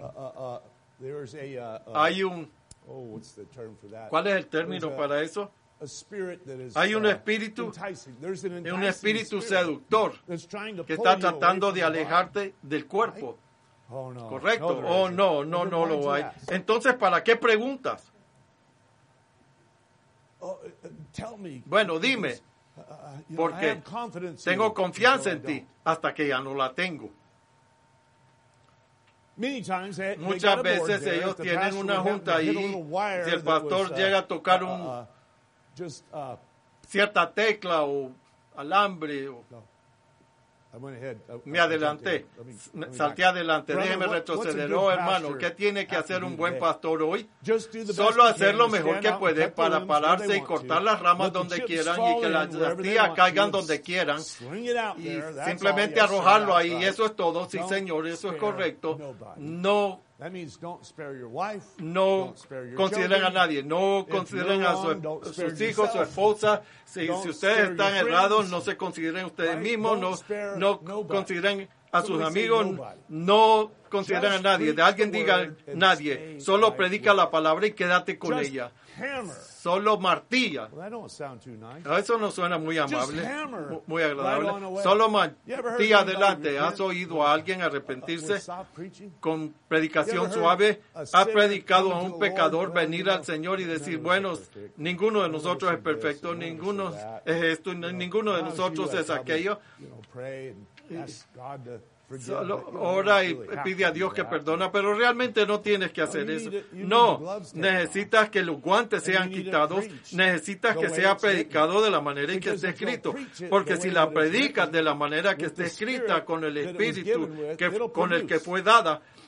Hay un... ¿Cuál es el término para eso? Hay un espíritu, un espíritu seductor que está tratando de alejarte del cuerpo. Correcto. Oh, no, no, no lo hay. Entonces, ¿para qué preguntas? Bueno, dime, porque tengo confianza en ti hasta que ya no la tengo. Muchas veces ellos tienen una junta ahí, si el pastor llega a tocar un cierta tecla o alambre o... Me adelanté, salté adelante, déjeme retroceder. Oh, hermano, ¿qué tiene que hacer un buen pastor hoy? Solo hacer lo mejor que puede para pararse y cortar las ramas donde quieran y que las astillas caigan donde quieran y simplemente arrojarlo ahí. Y eso es todo. Sí, señor, eso es correcto. No No consideren a nadie, no consideren a su, sus hijos, su esposa. Si, si ustedes están errados, no se consideren ustedes mismos, no, no consideren a sus amigos, no consideren a nadie. De alguien diga nadie, solo predica la palabra y quédate con ella. Solo martilla. Eso no suena muy amable, muy agradable. Solo martilla adelante. ¿Has oído a alguien arrepentirse con predicación suave? ¿Has predicado a un pecador venir al Señor y decir, bueno, ninguno de nosotros es perfecto, ninguno es esto, ninguno de nosotros es aquello? Solo ora y pide a Dios que perdona, pero realmente no tienes que hacer eso. No, necesitas que los guantes sean quitados, necesitas que sea predicado de la manera en que esté escrito, porque si la predicas de la manera que esté escrita, con el espíritu que, con el que fue dada,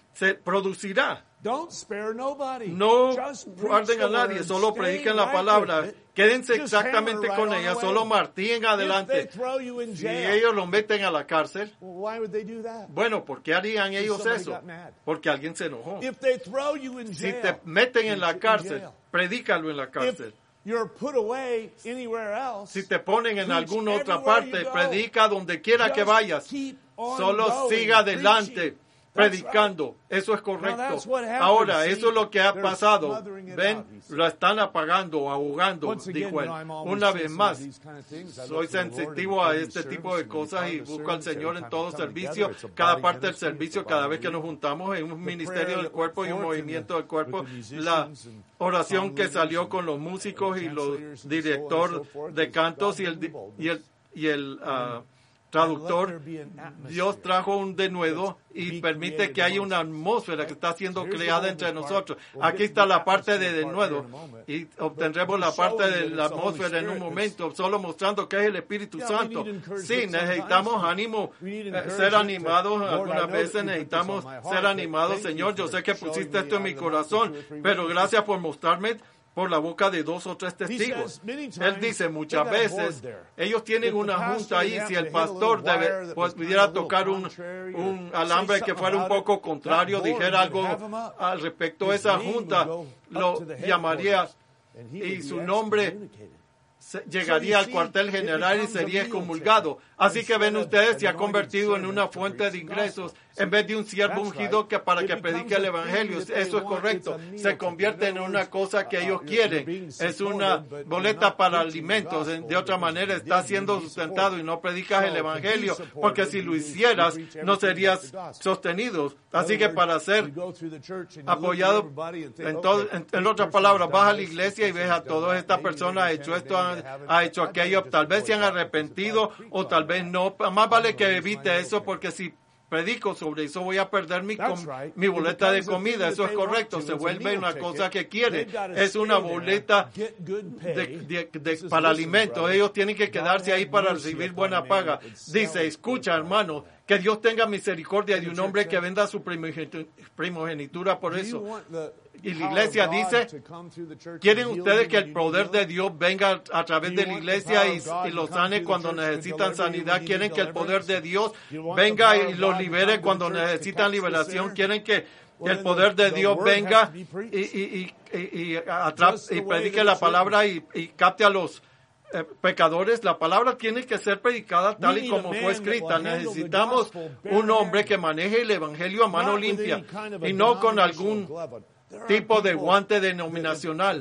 se producirá. Don't spare nobody. No Just preach guarden the a nadie, word. solo Stay prediquen la right palabra. with it. Quédense Just exactamente hammer con right ella, on solo away. martillen If they adelante. throw you in Si jail, ellos lo meten a la cárcel, well, why would they do that? bueno, ¿por qué harían ellos somebody eso? got mad. Porque alguien se enojó. If they throw you in Si jail, te meten en la in cárcel, jail. predícalo en la If cárcel. you're put away anywhere else, Si te ponen en preach alguna otra everywhere parte, you go. predica donde quiera que Just vayas. keep on Solo going, siga adelante, preaching. That's predicando. Eso es Now, that's correcto. what happens. Ahora, See, eso es lo que ha they're pasado. smothering it Ven, out, he said. lo están apagando, ahogando, Once again, dijo you él. know, I'm always Una vez sensitive más, to these kind of things. I soy look to the Lord sensitivo in a every este tipo service, de and cosas we y come to busco al service, Señor every en time todo we come servicio, together, it's a cada body parte del ministry, it's a servicio, body cada vez que nos movement. juntamos en un The ministerio prayer del that cuerpo went y un forth in movimiento the- del cuerpo, with the musicians la and oración song que leaders salió and- con los músicos and y los translators and so on and director so forth, de is cantos God y el, di- given y el, y el ah, And let traductor. there be an atmosphere Dios trajo un denuedo that's y be permite created que haya una amongst us. atmósfera que está siendo Here's the creada entre whole part. nosotros. We'll Aquí get está to the la parte de atmosphere part denuedo here in a moment. y But obtendremos la just parte showing de that la it's the Holy atmósfera en un Spirit momento, solo mostrando que es el Espíritu Yeah, we Santo. need encouragement Sí, sometimes. necesitamos ánimo, We need eh, encouragement ser to- animados Lord, I algunas know that veces, you put this necesitamos on my heart, ser but animados. thank you Señor, yo for sé que showing pusiste me esto en out mi of the mouth of corazón, two or three pero witnesses. gracias por mostrarme por la boca de dos o tres testigos. says, many times, Él dice muchas they got a board veces, there. ellos tienen If the una pastor junta ahí, happened si to el hit a little pastor wire debe, that pues, was pudiera kind of a tocar little un, contrary or un say alambre que something fuera un about it, poco that contrario, board dijera algo would have him up. al respecto de His esa name would junta, go up lo to the llamaría headquarters, and he y would su be nombre excommunicated. se- llegaría al cuartel general y sería excomulgado. Así que ven ustedes, se ha convertido en una fuente de ingresos en vez de un siervo ungido que para que predique el evangelio. Eso es correcto. Se convierte en una cosa que ellos quieren. Es una boleta para alimentos. De otra manera, está siendo sustentado y no predicas el evangelio, porque si lo hicieras, no serías sostenido. Así que para ser apoyado, en, todo, en, en otras palabras, vas a la iglesia y ves a todas estas personas, ha hecho esto, ha, ha hecho aquello, tal vez se han arrepentido o tal vez no. Más vale que evite eso, porque si predico sobre eso voy a perder mi, com, mi boleta de comida. Eso es correcto, se vuelve una cosa que quiere. Es una boleta de, de, de, para alimentos. Ellos tienen que quedarse ahí para recibir buena paga. Dice, escucha, hermano, que Dios tenga misericordia de un hombre que venda su primogenitura por eso. Y la iglesia dice, ¿quieren ustedes que el poder de Dios venga a través de la iglesia y, y los sane cuando necesitan sanidad? ¿Quieren que el poder de Dios venga y los libere cuando necesitan liberación? ¿Quieren que el poder de Dios venga y, y, y, y, y, atrás, y predique la palabra y, y capte a los Eh, pecadores? La palabra tiene que ser predicada tal y como fue escrita. Necesitamos un hombre que maneje el evangelio a mano limpia y no con algún tipo de guante denominacional.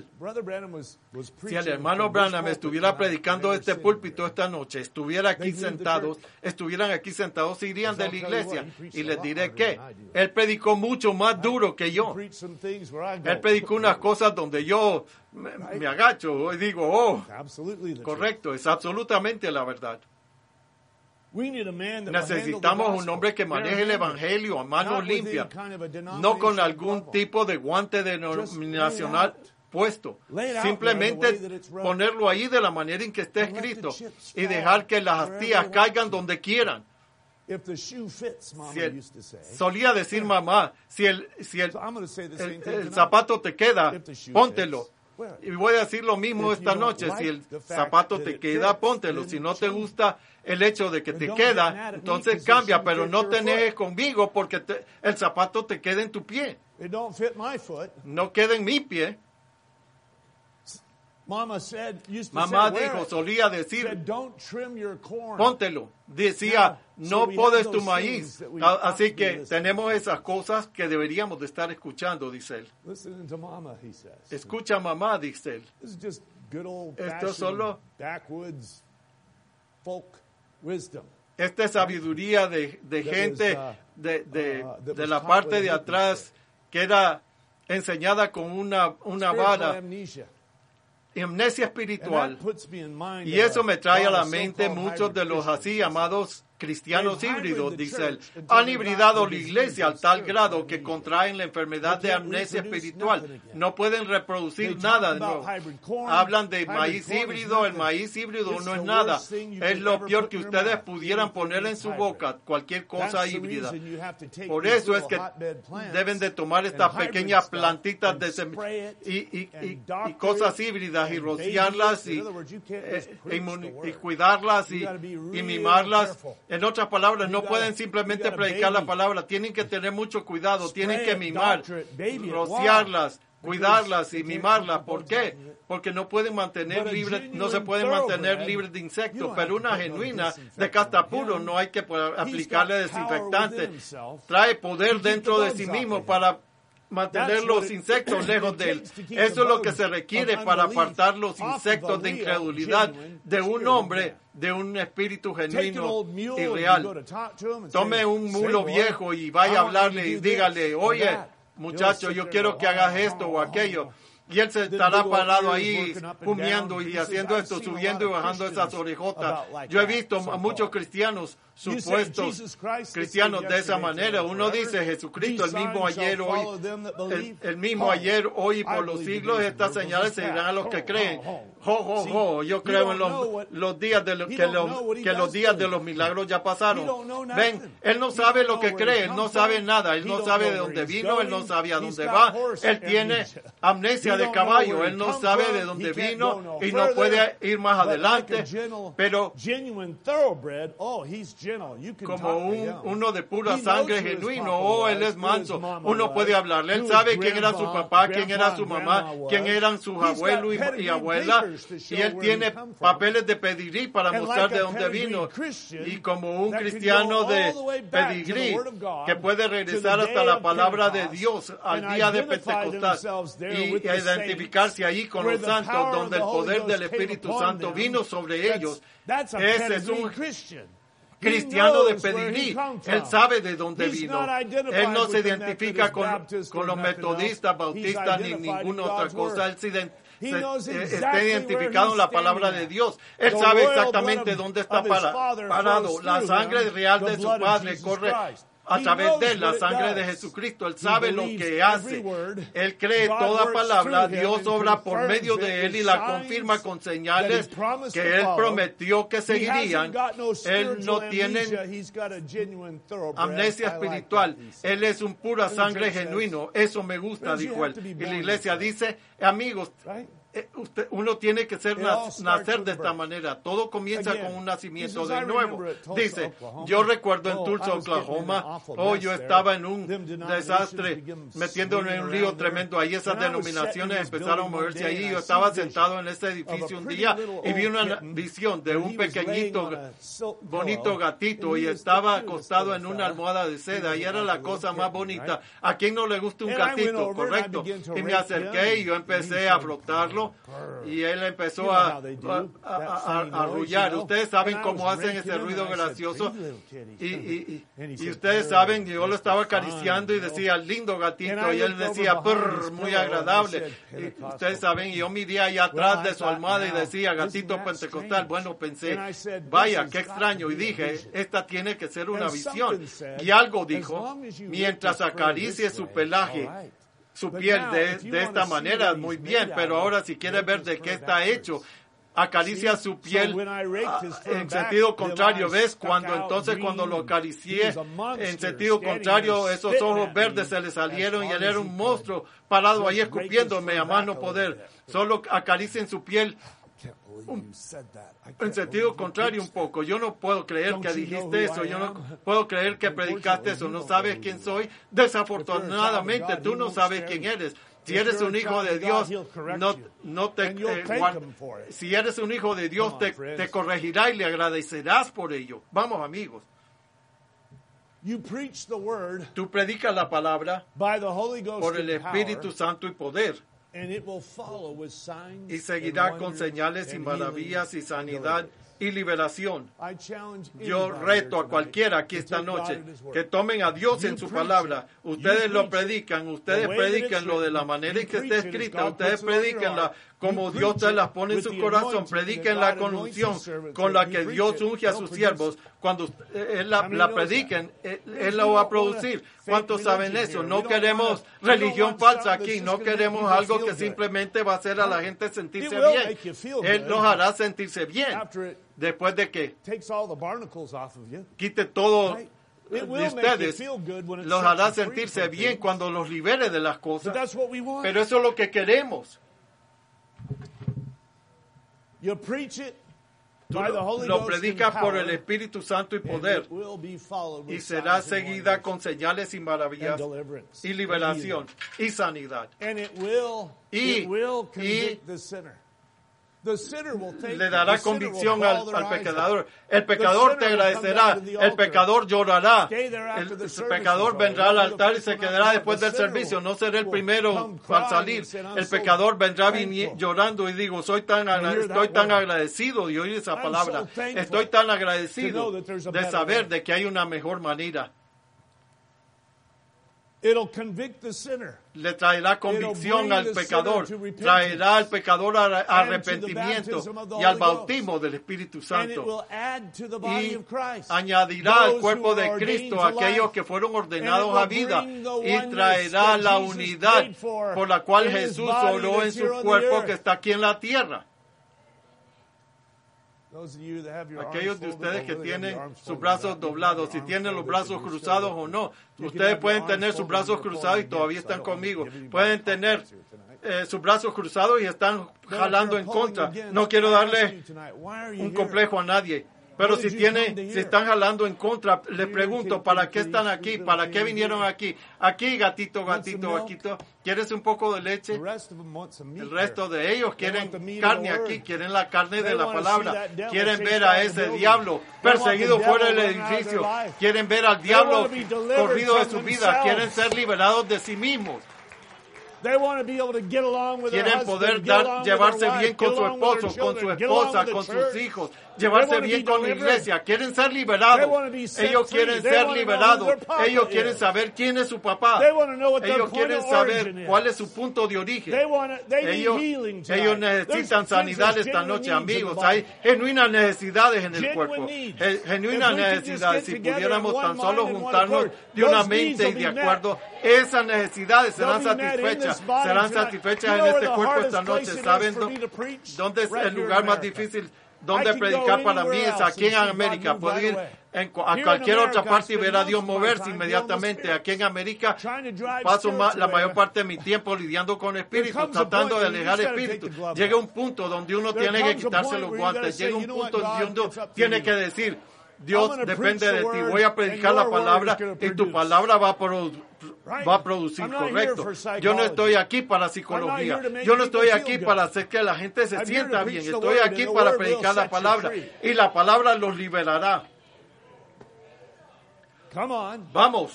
Si el hermano Branham estuviera predicando este púlpito esta noche, estuviera aquí sentados, estuvieran aquí sentados, se irían de la iglesia. Y les diré que él predicó mucho más duro que yo. Él predicó unas cosas donde yo me, me agacho y digo, oh, correcto, es absolutamente la verdad. Necesitamos un hombre que maneje el evangelio a mano limpia, no con algún tipo de guante denominacional puesto. Simplemente ponerlo ahí de la manera en que está escrito y dejar que las astillas caigan donde quieran. Si el, solía decir mamá, si el, si el, el, el zapato te queda, póntelo. Y voy a decir lo mismo esta noche, si el zapato te queda, póntelo. Si no te gusta el hecho de que te queda, entonces cambia, pero no te enojes conmigo porque te, el zapato te queda en tu pie. No queda en mi pie. Mamá dijo, solía decir, póntelo. Decía, no podes tu maíz. Así que tenemos esas cosas que deberíamos de estar escuchando, dice él. Escucha, mamá, dice él. Esto es solo esta es sabiduría de, de gente de, de, de la parte de atrás que era enseñada con una, una vara. Amnesia espiritual. Y eso me trae a la mente muchos de los así llamados cristianos híbridos, dice él, han hibridado la iglesia al tal grado que contraen la enfermedad de amnesia espiritual. No pueden reproducir nada de nuevo. Hablan de maíz híbrido. El maíz híbrido no es nada. Es lo peor que ustedes pudieran poner en su boca, cualquier cosa híbrida. Por eso es que deben de tomar estas pequeñas plantitas de sem- y, y, y, y cosas híbridas y rociarlas y, eh, y, y cuidarlas y, y mimarlas. En otras palabras, no pueden simplemente predicar la palabra, tienen que tener mucho cuidado, tienen que mimar, rociarlas, cuidarlas y mimarlas. ¿Por qué? Porque no pueden mantener libre, no se pueden mantener libres de insectos, pero una genuina de castapuro no hay que aplicarle desinfectante. Trae poder dentro de sí mismo para mantener los insectos lejos de él. Eso es lo que se requiere para apartar los insectos de incredulidad de un hombre, de un espíritu genuino y real. Tome un mulo viejo y vaya a hablarle y dígale, oye, muchacho, yo quiero que hagas esto o aquello. Y él se estará parado ahí humeando y haciendo esto, subiendo y bajando esas orejotas. Yo he visto a muchos cristianos, supuestos cristianos de esa manera. Uno dice, Jesucristo, el mismo ayer, hoy, el, el mismo ayer, hoy y por los siglos, estas señales seguirán a los que creen. Jo, jo, jo. Yo creo en los, los días de lo, que, lo, que los días de los milagros ya pasaron. Ven, él no sabe lo que cree, él no sabe nada, él no sabe de dónde vino, él no sabe a dónde va, él tiene amnesia de caballo, él no sabe de dónde vino y no puede ir más adelante, pero como un, uno de pura sangre genuino, oh, él es manso, uno puede hablarle, él sabe quién era su papá, quién era su mamá, quién eran sus abuelos y, y abuelas, y él tiene papeles de pedigrí para mostrar de dónde vino, y como un cristiano de pedigrí que puede regresar hasta la palabra de Dios al día de Pentecostés y identificarse ahí con los santos, donde el poder del Espíritu Santo vino sobre ellos. Ese es un cristiano de pedigrí. Él sabe de dónde vino. Él no se identifica con, con los metodistas, bautistas, ni ninguna otra cosa. Él se identifica. Se, está identificado en la palabra de Dios. Él sabe exactamente dónde está para, parado. La sangre real de su Padre corre a través de la sangre de Jesucristo. Él sabe lo que hace. Él cree toda palabra. Dios obra por medio de él y la confirma con señales que él prometió que seguirían. Él no tiene amnesia espiritual. Él es un pura sangre genuino. Eso me gusta, dijo él. Y la iglesia dice, amigos, Usted, uno tiene que ser nacer de esta manera. Todo comienza con un nacimiento de nuevo. Dice, yo recuerdo en Tulsa, Oklahoma, oh, yo estaba en un desastre, metiéndome en un río tremendo. Ahí esas denominaciones empezaron a moverse ahí. Yo estaba sentado en ese edificio un día y vi una visión de un pequeñito, bonito gatito y estaba acostado en una almohada de seda y era la cosa más bonita. ¿A quién no le gusta un gatito? Correcto. Y me acerqué y yo empecé a frotarlo. Y él empezó a, a, a, a, a arrullar. Ustedes saben cómo hacen ese ruido gracioso. Y, y, y, y ustedes saben, yo lo estaba acariciando y decía, lindo gatito. Y él decía, prr, muy agradable. Y ustedes saben, y yo miré allá atrás de su almohada y decía, gatito pentecostal. Bueno, pensé, vaya, qué extraño. Y dije, esta tiene que ser una visión. Y algo dijo, mientras acaricie su pelaje, su piel de, de esta manera, muy bien, pero ahora si quiere ver de qué está hecho, acaricia su piel a, en sentido contrario. ¿Ves? Cuando entonces cuando lo acaricié en sentido contrario, esos ojos verdes se le salieron y él era un monstruo parado ahí escupiéndome a más no poder. Solo acaricien su piel Un, en sentido contrario un poco. Yo no puedo creer que dijiste eso. Yo no puedo creer que predicaste eso. No sabes quién soy. Desafortunadamente, tú no sabes quién eres. Si eres un hijo de Dios, no, no te, eh, si eres un hijo de Dios, te, te corregirá y le agradecerás por ello. Vamos, amigos. Tú predicas la palabra por el Espíritu Santo y poder. Y seguirá con señales y maravillas y sanidad y liberación. Yo reto a cualquiera aquí esta noche que tomen a Dios en su palabra. Ustedes lo predican, ustedes predican lo de la manera en que está escrita, ustedes predican como Dios te las pone en su corazón. Predíquenla con unción, con la que Dios unge a sus siervos. Cuando Él la, la prediquen, Él, él la va a producir. ¿Cuántos saben eso? No queremos religión falsa aquí. No queremos algo que simplemente va a hacer a la gente sentirse bien. Él los hará sentirse bien. Después de que quite todo de ustedes, los hará sentirse bien cuando los libere de las cosas. Pero eso es lo que queremos. Tú lo, lo predicas por el Espíritu Santo y poder, y será seguida con señales y maravillas y liberación y sanidad. Y, y le dará convicción al, al pecador. El pecador te agradecerá, el pecador llorará, el, el pecador vendrá al altar y se quedará después del servicio. No será el primero al salir. El pecador vendrá llorando y digo, soy tan estoy tan agradecido de oír esa palabra. Estoy tan agradecido de saber de que hay una mejor manera. It'll convict the sinner. Le traerá convicción al pecador, traerá al pecador a arrepentimiento y al bautismo del Espíritu Santo, y añadirá al cuerpo de Cristo a aquellos que fueron ordenados a vida, y traerá la unidad por la cual Jesús oró en su cuerpo que está aquí en la tierra. Aquellos de ustedes que tienen sus brazos doblados, si tienen los brazos cruzados o no, ustedes pueden tener sus brazos cruzados y todavía están conmigo. Pueden tener eh, sus brazos cruzados y están jalando en contra. No quiero darle un complejo a nadie. Pero si tienen, si están jalando en contra, les pregunto, ¿para qué están aquí? ¿Para qué vinieron aquí? Aquí, gatito, gatito, gatito. ¿Quieres un poco de leche? El resto de ellos quieren carne aquí, quieren la carne de la palabra. Quieren ver a ese diablo perseguido fuera del edificio. Quieren ver al diablo corrido de su vida. Quieren ser liberados de sí mismos. Quieren poder dar, llevarse bien con su esposo, con su esposa, con sus hijos, llevarse bien con la iglesia. Quieren ser liberados. Ellos quieren ser liberados. Ellos quieren saber quién es su papá. Ellos quieren saber cuál es su punto de origen. Ellos, ellos necesitan sanidad esta noche, amigos. Hay genuinas necesidades en el cuerpo. Genuinas necesidades. Si pudiéramos tan solo juntarnos de una mente y de acuerdo, esas necesidades serán satisfechas. Serán satisfechas en este cuerpo esta noche. ¿Saben dónde es el lugar más difícil donde predicar para mí? Es aquí en América. Puedo ir en, a cualquier otra parte y ver a Dios moverse inmediatamente. Aquí en América paso ma, la mayor parte de mi tiempo lidiando con espíritus, tratando de alejar espíritus. Llega un punto donde uno tiene que quitarse los guantes. Llega un punto donde uno tiene que decir, Dios depende de ti. Voy a predicar la palabra y tu palabra va a producir. va a producir, correcto. Yo no estoy aquí para psicología. Yo no estoy aquí para hacer que la gente se sienta bien. Estoy aquí para predicar la palabra y la palabra los liberará. Vamos.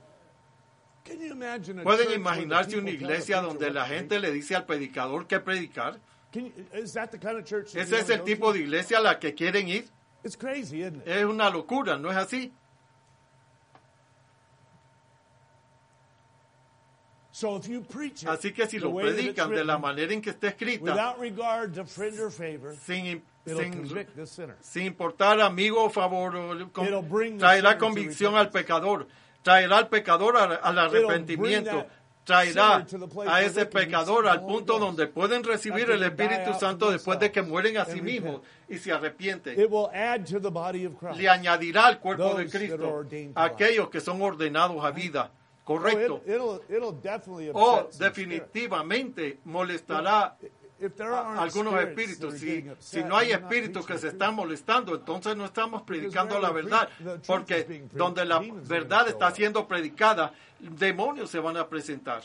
¿Pueden imaginarse una iglesia donde la gente le dice al predicador qué predicar? ¿Ese es el tipo de iglesia a la que quieren ir? Es una locura, ¿no es así? Así que si lo predican de la manera en que está escrita, sin, sin, sin importar amigo o favor, traerá convicción al pecador, traerá al pecador al arrepentimiento, traerá a ese pecador al punto donde pueden recibir el Espíritu Santo después de que mueren a sí mismos y se arrepienten. Le añadirá al cuerpo de Cristo a aquellos que son ordenados a vida. Correcto. O definitivamente molestará a algunos espíritus. Si, si no hay espíritus que se están molestando, entonces no estamos predicando la verdad. Porque donde la verdad está siendo predicada, demonios se van a presentar.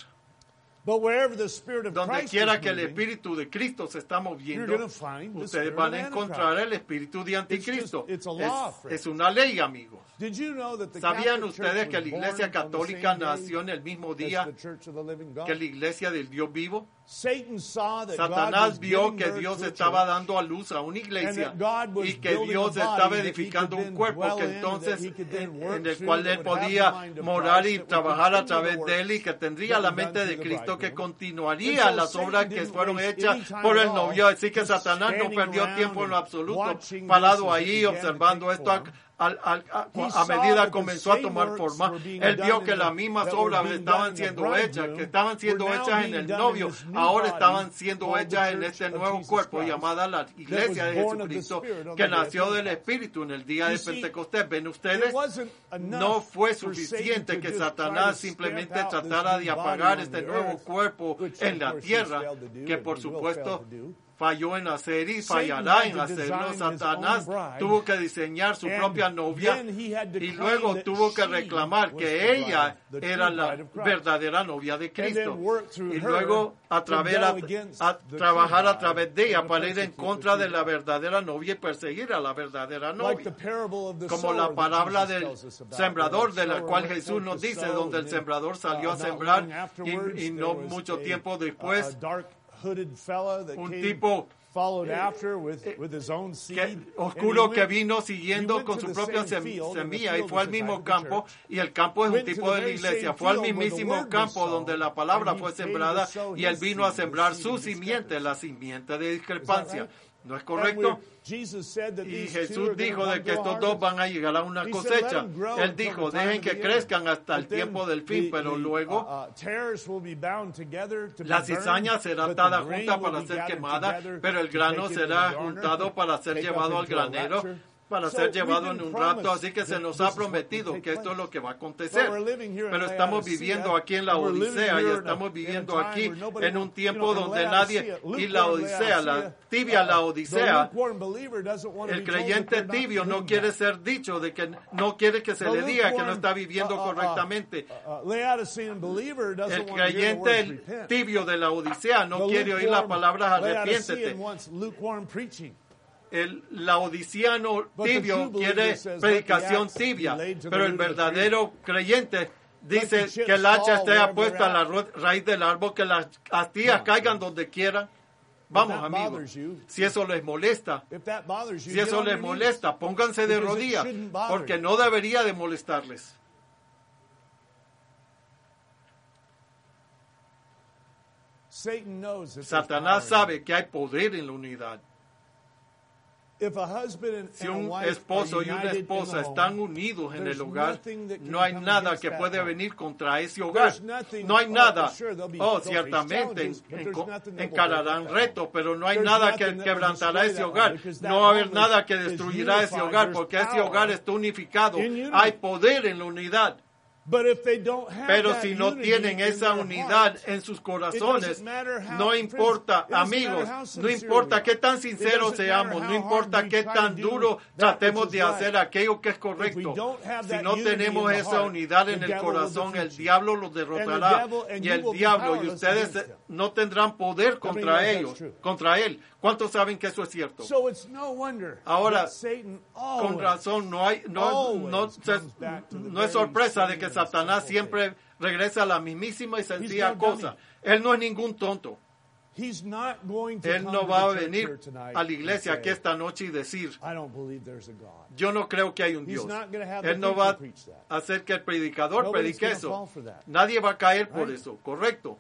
Donde quiera que el Espíritu de Cristo se está moviendo, ustedes van a encontrar el Espíritu de Anticristo. Es, es una ley, amigos. ¿Sabían ustedes que la Iglesia Católica nació en el mismo día que la Iglesia del Dios vivo? Satanás vio que Dios estaba dando a luz a una iglesia y que Dios estaba edificando un cuerpo que entonces en, en el cual él podía morar y trabajar a través de él y que tendría la mente de Cristo que continuaría las obras que fueron hechas por el novio. Así que Satanás no perdió tiempo en lo absoluto parado ahí observando esto a, Al, al, a, a medida comenzó a tomar forma. Él vio que las mismas obras estaban siendo hechas, que estaban siendo hechas en el novio, ahora estaban siendo hechas en este nuevo cuerpo llamada la Iglesia de Jesucristo, que nació del Espíritu en el día de Pentecostés. ¿Ven ustedes? No fue suficiente que Satanás simplemente tratara de apagar este nuevo cuerpo en la tierra, que por supuesto falló en hacer y fallará en hacerlo. Satanás tuvo que diseñar su propia novia y luego tuvo que reclamar que ella era la verdadera novia de Cristo y luego a través a, a trabajar a través de ella para ir en contra de la verdadera novia y perseguir a la verdadera novia, como la parábola del sembrador, de la cual Jesús nos dice, donde el sembrador salió a sembrar y, y no mucho tiempo después un tipo que, oscuro que vino siguiendo con su propia semilla y fue al mismo campo, y el campo es un tipo de la iglesia. Fue al mismísimo campo donde la palabra fue sembrada y él vino a sembrar su simiente, la simiente de discrepancia. ¿No es correcto? Y Jesús dijo de que estos dos van a llegar a una cosecha. Él dijo, dejen que crezcan hasta el tiempo del fin, pero luego la cizaña será atada junta para ser quemada, pero el grano será juntado para ser llevado al granero, para ser llevado en un rato. Así que se nos ha prometido que esto es lo que va a acontecer. Pero estamos viviendo aquí en la Odisea y estamos viviendo aquí en un tiempo donde nadie, y la Odisea, la tibia la Odisea, el creyente tibio no quiere ser dicho, de que no quiere que se le diga que no está viviendo correctamente. El creyente tibio de la Odisea no quiere oír las palabras arrepiéntete. El laodiciano tibio quiere predicación tibia, pero el verdadero creyente dice que el hacha esté puesta a la raíz del árbol, que las astillas caigan donde quieran. Vamos, amigos, si eso les molesta, si eso les molesta, pónganse de rodillas, porque no debería de molestarles. Satanás sabe que hay poder en la unidad. Si un esposo y una esposa están unidos en el hogar, no hay nada que puede venir contra ese hogar. No hay nada. Oh, ciertamente encararán retos, pero no hay nada que quebrantará ese hogar. No va a haber nada que destruirá ese hogar, porque ese hogar está unificado. Hay poder en la unidad. Pero si no tienen esa unidad en sus corazones, no importa, amigos, no importa qué tan sinceros seamos, no importa qué tan duro tratemos de hacer aquello que es correcto. Si no tenemos esa unidad en el corazón, el diablo los derrotará, y el diablo y ustedes no tendrán poder contra ellos, contra él. ¿Cuántos saben que eso es cierto? Ahora, con razón, no hay, no, no, se, no es sorpresa de que Satanás siempre regresa a la mismísima y sencilla cosa. Él no es ningún tonto. Él no va a venir a la iglesia aquí esta noche y decir, yo no creo que hay un Dios. Él no va a hacer que el predicador predique eso. Nadie va a caer por eso, correcto.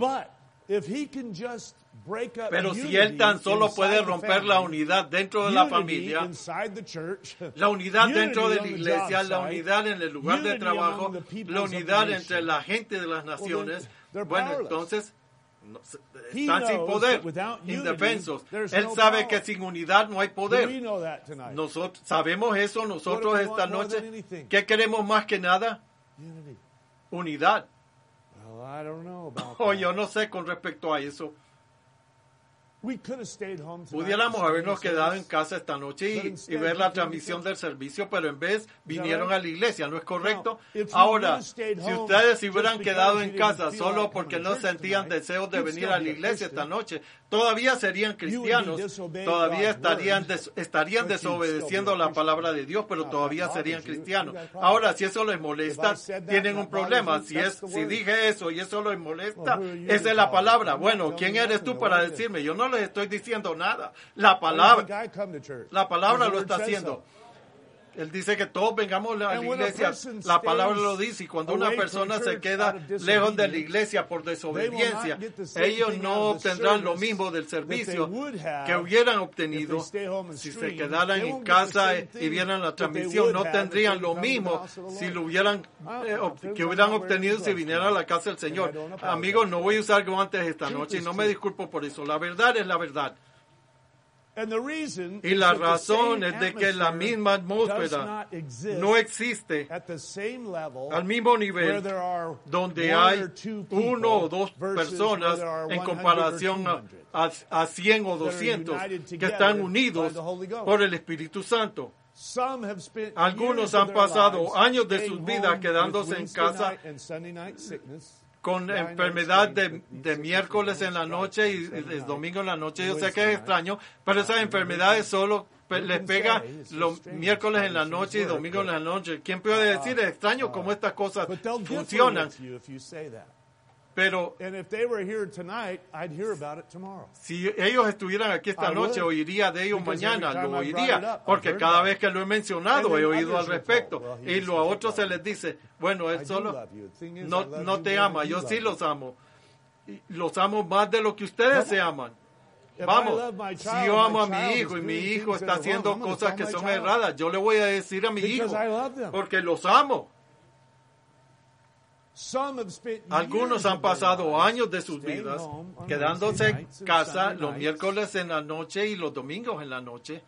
Pero si él tan solo puede romper la unidad dentro de la familia, la unidad dentro de la iglesia, la unidad en el lugar de trabajo, la unidad entre la gente de las naciones, bueno, entonces están sin poder, indefensos. Él sabe que sin unidad no hay poder. Nosotros sabemos eso. Nosotros esta noche, ¿qué queremos más que nada? Unidad. Oh, yo no sé con respecto a eso. Pudiéramos habernos quedado en casa esta noche y, y ver la transmisión del servicio, pero en vez vinieron a la iglesia, ¿no es correcto? Ahora, si ustedes se hubieran quedado en casa solo porque no sentían deseos de venir a la iglesia esta noche, todavía serían cristianos, todavía estarían, des, estarían desobedeciendo la palabra de Dios, pero todavía serían cristianos. Ahora, si eso les molesta, tienen un problema. Si, es, si dije eso y eso les molesta, esa es la palabra. Bueno, ¿quién eres tú para decirme? Yo no les estoy diciendo nada. La palabra, la palabra lo está haciendo. Él dice que todos vengamos a la iglesia. La palabra lo dice. Y cuando una persona se queda lejos de la iglesia por desobediencia, ellos no obtendrán lo mismo del servicio que hubieran obtenido si se quedaran en casa y vieran la transmisión. No tendrían lo mismo si lo hubieran eh, que hubieran obtenido si vinieran a la casa del Señor. Amigos, no voy a usar guantes esta noche y no me disculpo por eso. La verdad es la verdad. Y la razón es de que la misma atmósfera no existe al mismo nivel donde hay uno o dos personas en comparación a, a, a cien o doscientos que están unidos por el Espíritu Santo. Algunos han pasado años de sus vidas quedándose en casa con enfermedad de, de miércoles en la noche y de domingo en la noche. Yo sé que es extraño, pero esas enfermedades solo pe- les pega los miércoles en la noche y domingo en la noche. ¿Quién puede decir? Es extraño cómo estas cosas funcionan. Pero si ellos estuvieran aquí esta noche, oiría de ellos mañana, lo oiría, porque cada vez que lo he mencionado he oído al respecto. Y lo a otros se les dice, bueno, él solo no, no te ama, yo sí los amo. Los amo más de lo que ustedes se aman. Vamos, si yo amo a mi hijo y mi hijo está haciendo cosas que son erradas, yo le voy a decir a mi hijo, porque los amo. Algunos han pasado años de sus vidas quedándose en casa los miércoles en la noche y los domingos en la noche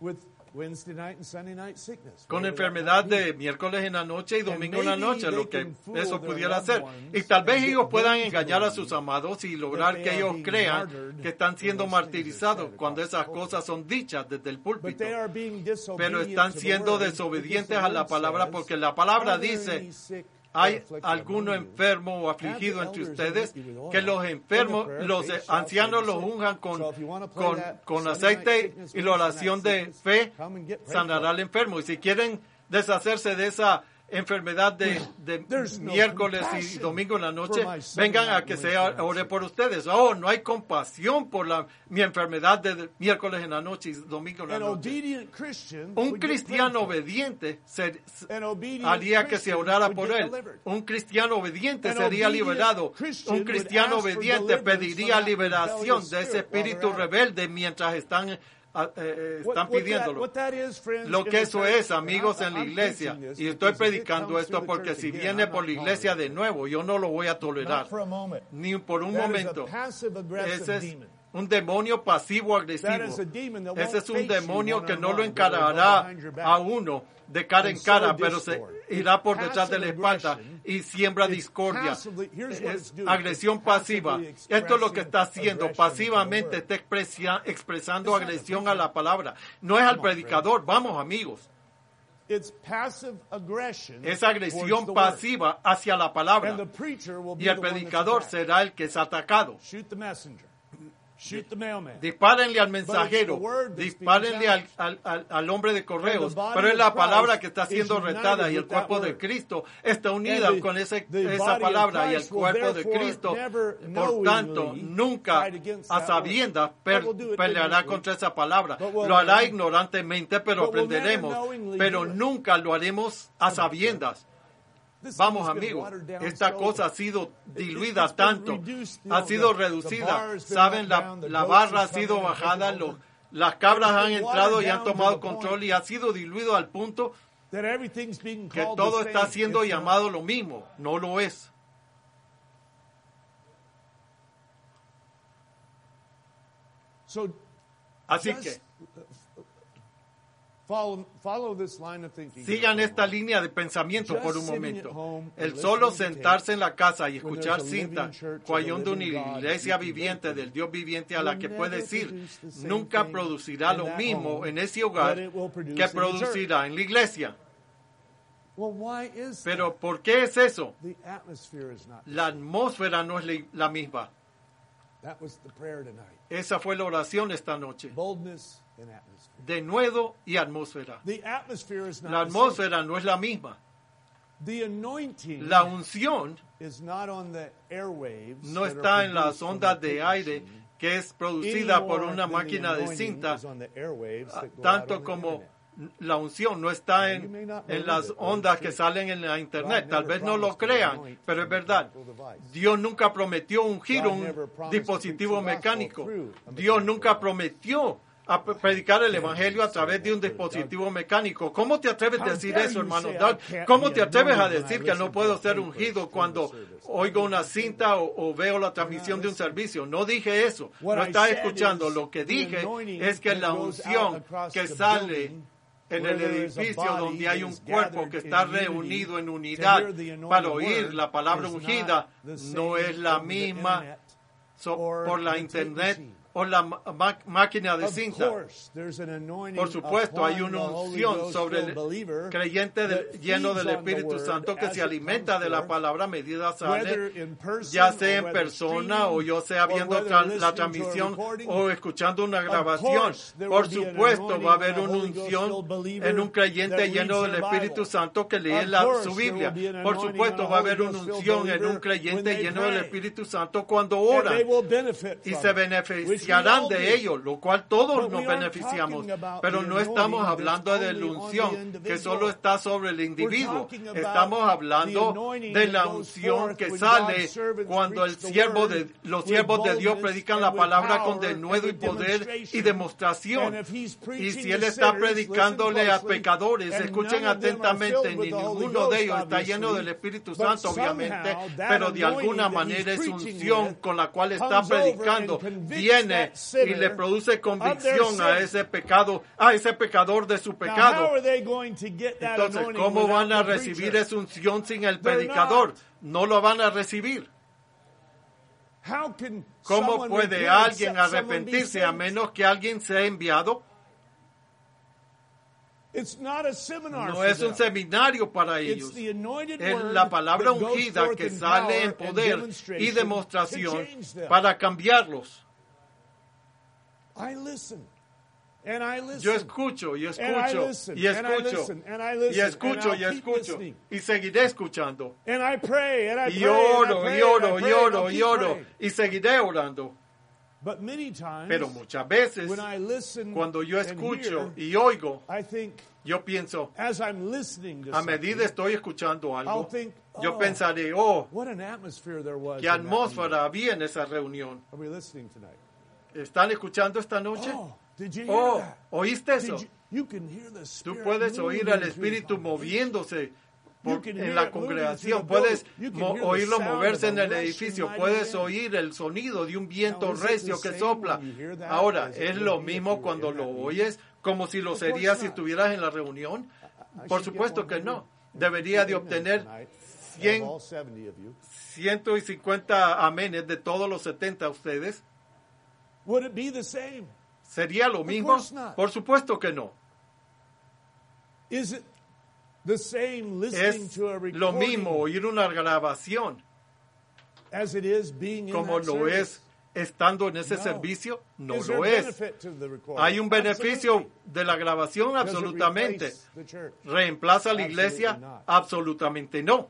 con enfermedad de miércoles en la noche y domingo en la noche, lo que eso pudiera ser. Y tal vez ellos puedan engañar a sus amados y lograr que ellos crean que están siendo martirizados cuando esas cosas son dichas desde el púlpito. Pero están siendo desobedientes a la palabra porque la palabra dice: ¿hay alguno enfermo o afligido entre ustedes? Que los enfermos, los ancianos los unjan con, con, con aceite y la oración de fe sanará al enfermo. Y si quieren deshacerse de esa enfermedad de, de miércoles y domingo en la noche, vengan a que se ore por ustedes. Oh, no hay compasión por la, mi enfermedad de miércoles en la noche y domingo en la noche. Un cristiano obediente se, haría que se orara por él. Un cristiano obediente sería liberado. Un cristiano obediente pediría liberación de ese espíritu rebelde mientras están Eh, están pidiéndolo. Lo que eso es, amigos, en la iglesia, y estoy predicando esto porque si viene por la iglesia de nuevo, yo no lo voy a tolerar, ni por un momento. Ese es un demonio pasivo-agresivo. Ese es un demonio que no lo encarará a uno de cara en cara, pero se irá por detrás de la espalda y siembra discordia. Es agresión pasiva. Esto es lo que está haciendo. Pasivamente está expresa, expresando agresión a la palabra. No es al predicador. Vamos, amigos. Es agresión pasiva hacia la palabra. Y el predicador será el que es atacado. Dispárenle al mensajero, dispárenle al, al, al, al hombre de correos, pero es la palabra que está siendo retada y el cuerpo de Cristo está unida con ese, esa palabra y el cuerpo de Cristo, por tanto, nunca a sabiendas peleará contra esa palabra. Lo hará ignorantemente, pero aprenderemos, pero nunca lo haremos a sabiendas. Vamos, amigos, esta cosa ha sido diluida tanto, ha sido reducida. Saben, la, la barra ha sido bajada, los, las cabras han entrado y han tomado control y ha sido diluido al punto que todo está siendo llamado lo mismo. No lo es. Así que Follow, follow this line of thinking. Sigan esta línea de pensamiento por un momento. El solo sentarse en la casa y escuchar cinta, coayón de una iglesia viviente del Dios viviente a la que puedes ir, nunca producirá lo mismo en ese hogar que producirá en la iglesia. Pero ¿por qué es eso? La atmósfera no es la misma. Esa fue la oración esta noche. De nuevo y atmósfera. La atmósfera no es la misma. La unción no está en las ondas de aire que es producida por una máquina de cinta, tanto como la unción no está en, en las ondas que salen en la internet. Tal vez no lo crean, pero es verdad. Dios nunca prometió ungir un dispositivo mecánico. Dios nunca prometió a predicar el evangelio a través de un dispositivo mecánico. ¿Cómo te atreves a decir eso, hermano? ¿Cómo te atreves a decir que no puedo ser ungido cuando oigo una cinta o, o veo la transmisión de un servicio? No dije eso. No estás escuchando. Lo que dije es que la unción que sale en el edificio donde hay un cuerpo que está reunido en unidad para oír la palabra ungida no es la misma so, por la internet o la ma- máquina de cinta. Por supuesto, hay una unción sobre el creyente del, lleno del Espíritu Santo que se alimenta de la palabra a medida sale, ya sea en persona o yo sea viendo tra- la transmisión o escuchando una grabación. Por supuesto, va a haber una unción en un creyente lleno del Espíritu Santo que lee la, su Biblia. Por supuesto, va a haber una unción en un creyente lleno del Espíritu Santo cuando oran y se beneficia de ellos, lo cual todos nos beneficiamos, pero no estamos hablando de la unción que solo está sobre el individuo. Estamos hablando de la unción que sale cuando el siervo de, los siervos de Dios predican la palabra con denuedo y poder y demostración. Y si él está predicándole a pecadores, escuchen atentamente, ni ninguno de ellos está lleno del Espíritu Santo, obviamente, pero de alguna manera es unción con la cual está predicando, viene y le produce convicción a ese pecado, a ese pecador de su pecado. Entonces, ¿cómo van a recibir esa unción sin el predicador? No lo van a recibir. ¿Cómo puede alguien arrepentirse a menos que alguien sea enviado? No es un seminario para ellos. Es la palabra ungida que sale en poder y demostración para cambiarlos. Yo escucho y escucho y escucho y escucho y escucho y seguiré escuchando. Y oro y oro y oro y oro y seguiré orando. Pero muchas veces, cuando yo escucho y oigo, yo pienso, a medida estoy escuchando algo, yo pensaré, oh, qué atmósfera había en esa reunión. ¿Están escuchando esta noche? Oh, ¿oíste eso? Tú puedes oír al Espíritu moviéndose por, en la congregación. Puedes mo- oírlo moverse en el edificio. Puedes oír el sonido de un viento recio que sopla. Ahora, ¿es lo mismo cuando lo oyes como si lo sería si estuvieras en la reunión? Por supuesto que no. Debería de obtener cien, ciento cincuenta amenes de todos los setenta ustedes. ¿Sería lo mismo? Por supuesto que no. Es lo mismo oír una grabación como lo es estando en ese servicio. No lo es. ¿Hay un beneficio de la grabación? Absolutamente. ¿Reemplaza a la iglesia? Absolutamente no.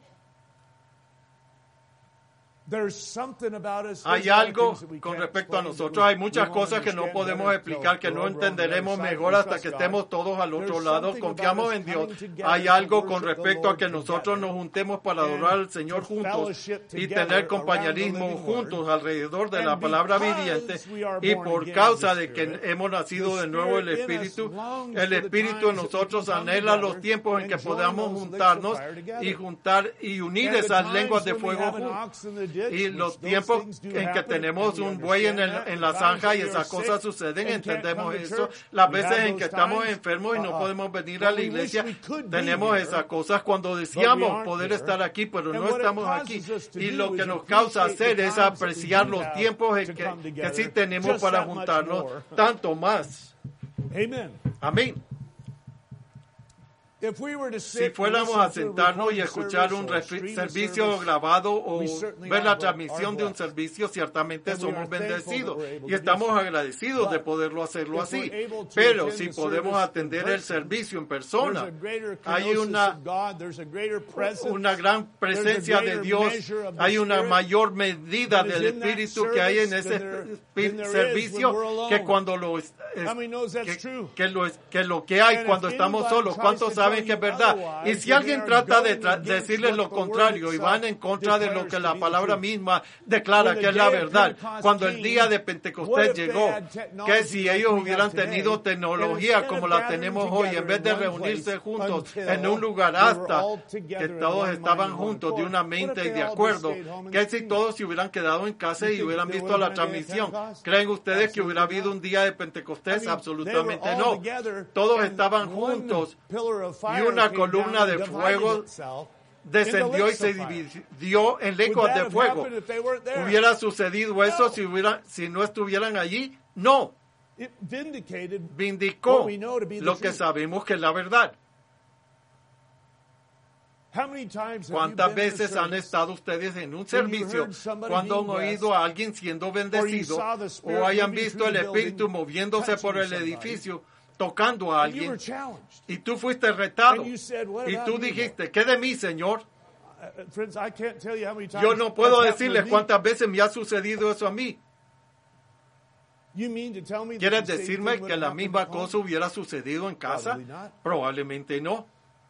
Hay algo con respecto a nosotros. Hay muchas cosas que no podemos explicar, que no entenderemos mejor hasta que estemos todos al otro lado. Confiamos en Dios. Hay algo con respecto a que nosotros nos juntemos para adorar al Señor juntos y tener compañerismo juntos alrededor de la palabra viviente. Y por causa de que hemos nacido de nuevo el Espíritu, el Espíritu en nosotros anhela los tiempos en que podamos juntarnos y juntar y unir esas lenguas de fuego juntos. y los tiempos en que tenemos un buey en, el, en la zanja y esas cosas suceden, entendemos eso. Las veces en que estamos enfermos y no podemos venir a la iglesia, tenemos esas cosas cuando deseamos poder estar aquí, pero no estamos aquí. Y lo que nos causa hacer es apreciar los tiempos en que, que sí tenemos para juntarnos, tanto más. Amén. Si fuéramos a sentarnos y escuchar un servicio grabado o ver la transmisión de un servicio, ciertamente somos bendecidos y estamos agradecidos de poderlo hacerlo así. Pero si podemos atender el servicio en persona, hay una, una gran presencia de Dios, hay una mayor medida del Espíritu que hay en ese servicio que cuando lo es, que, que, lo, que lo que hay cuando estamos solos. ¿Cuántos saben que es verdad? Y si alguien trata de tra- decirles lo contrario y van en contra de lo que la palabra misma declara que es la verdad, cuando el día de Pentecostés llegó, que si ellos hubieran tenido tecnología como la tenemos hoy, en vez de reunirse juntos en un lugar hasta que todos estaban juntos de una mente y de acuerdo, que si todos se hubieran quedado en casa y hubieran visto la transmisión, ¿creen ustedes que hubiera habido un día de Pentecostés? Absolutamente no. Todos estaban juntos y una columna de fuego descendió y se dividió en lenguas de fuego. ¿Hubiera sucedido eso si, hubiera, si no estuvieran allí? No. Vindicó lo que sabemos que es la verdad. ¿Cuántas veces han estado ustedes en un servicio cuando han oído a alguien siendo bendecido o hayan visto el Espíritu moviéndose por el edificio, tocando a alguien, y tú fuiste retado y tú dijiste, ¿qué de mí, Señor? Yo no puedo decirles cuántas veces me ha sucedido eso a mí. ¿Quieres decirme que la misma cosa hubiera sucedido en casa? Probablemente no.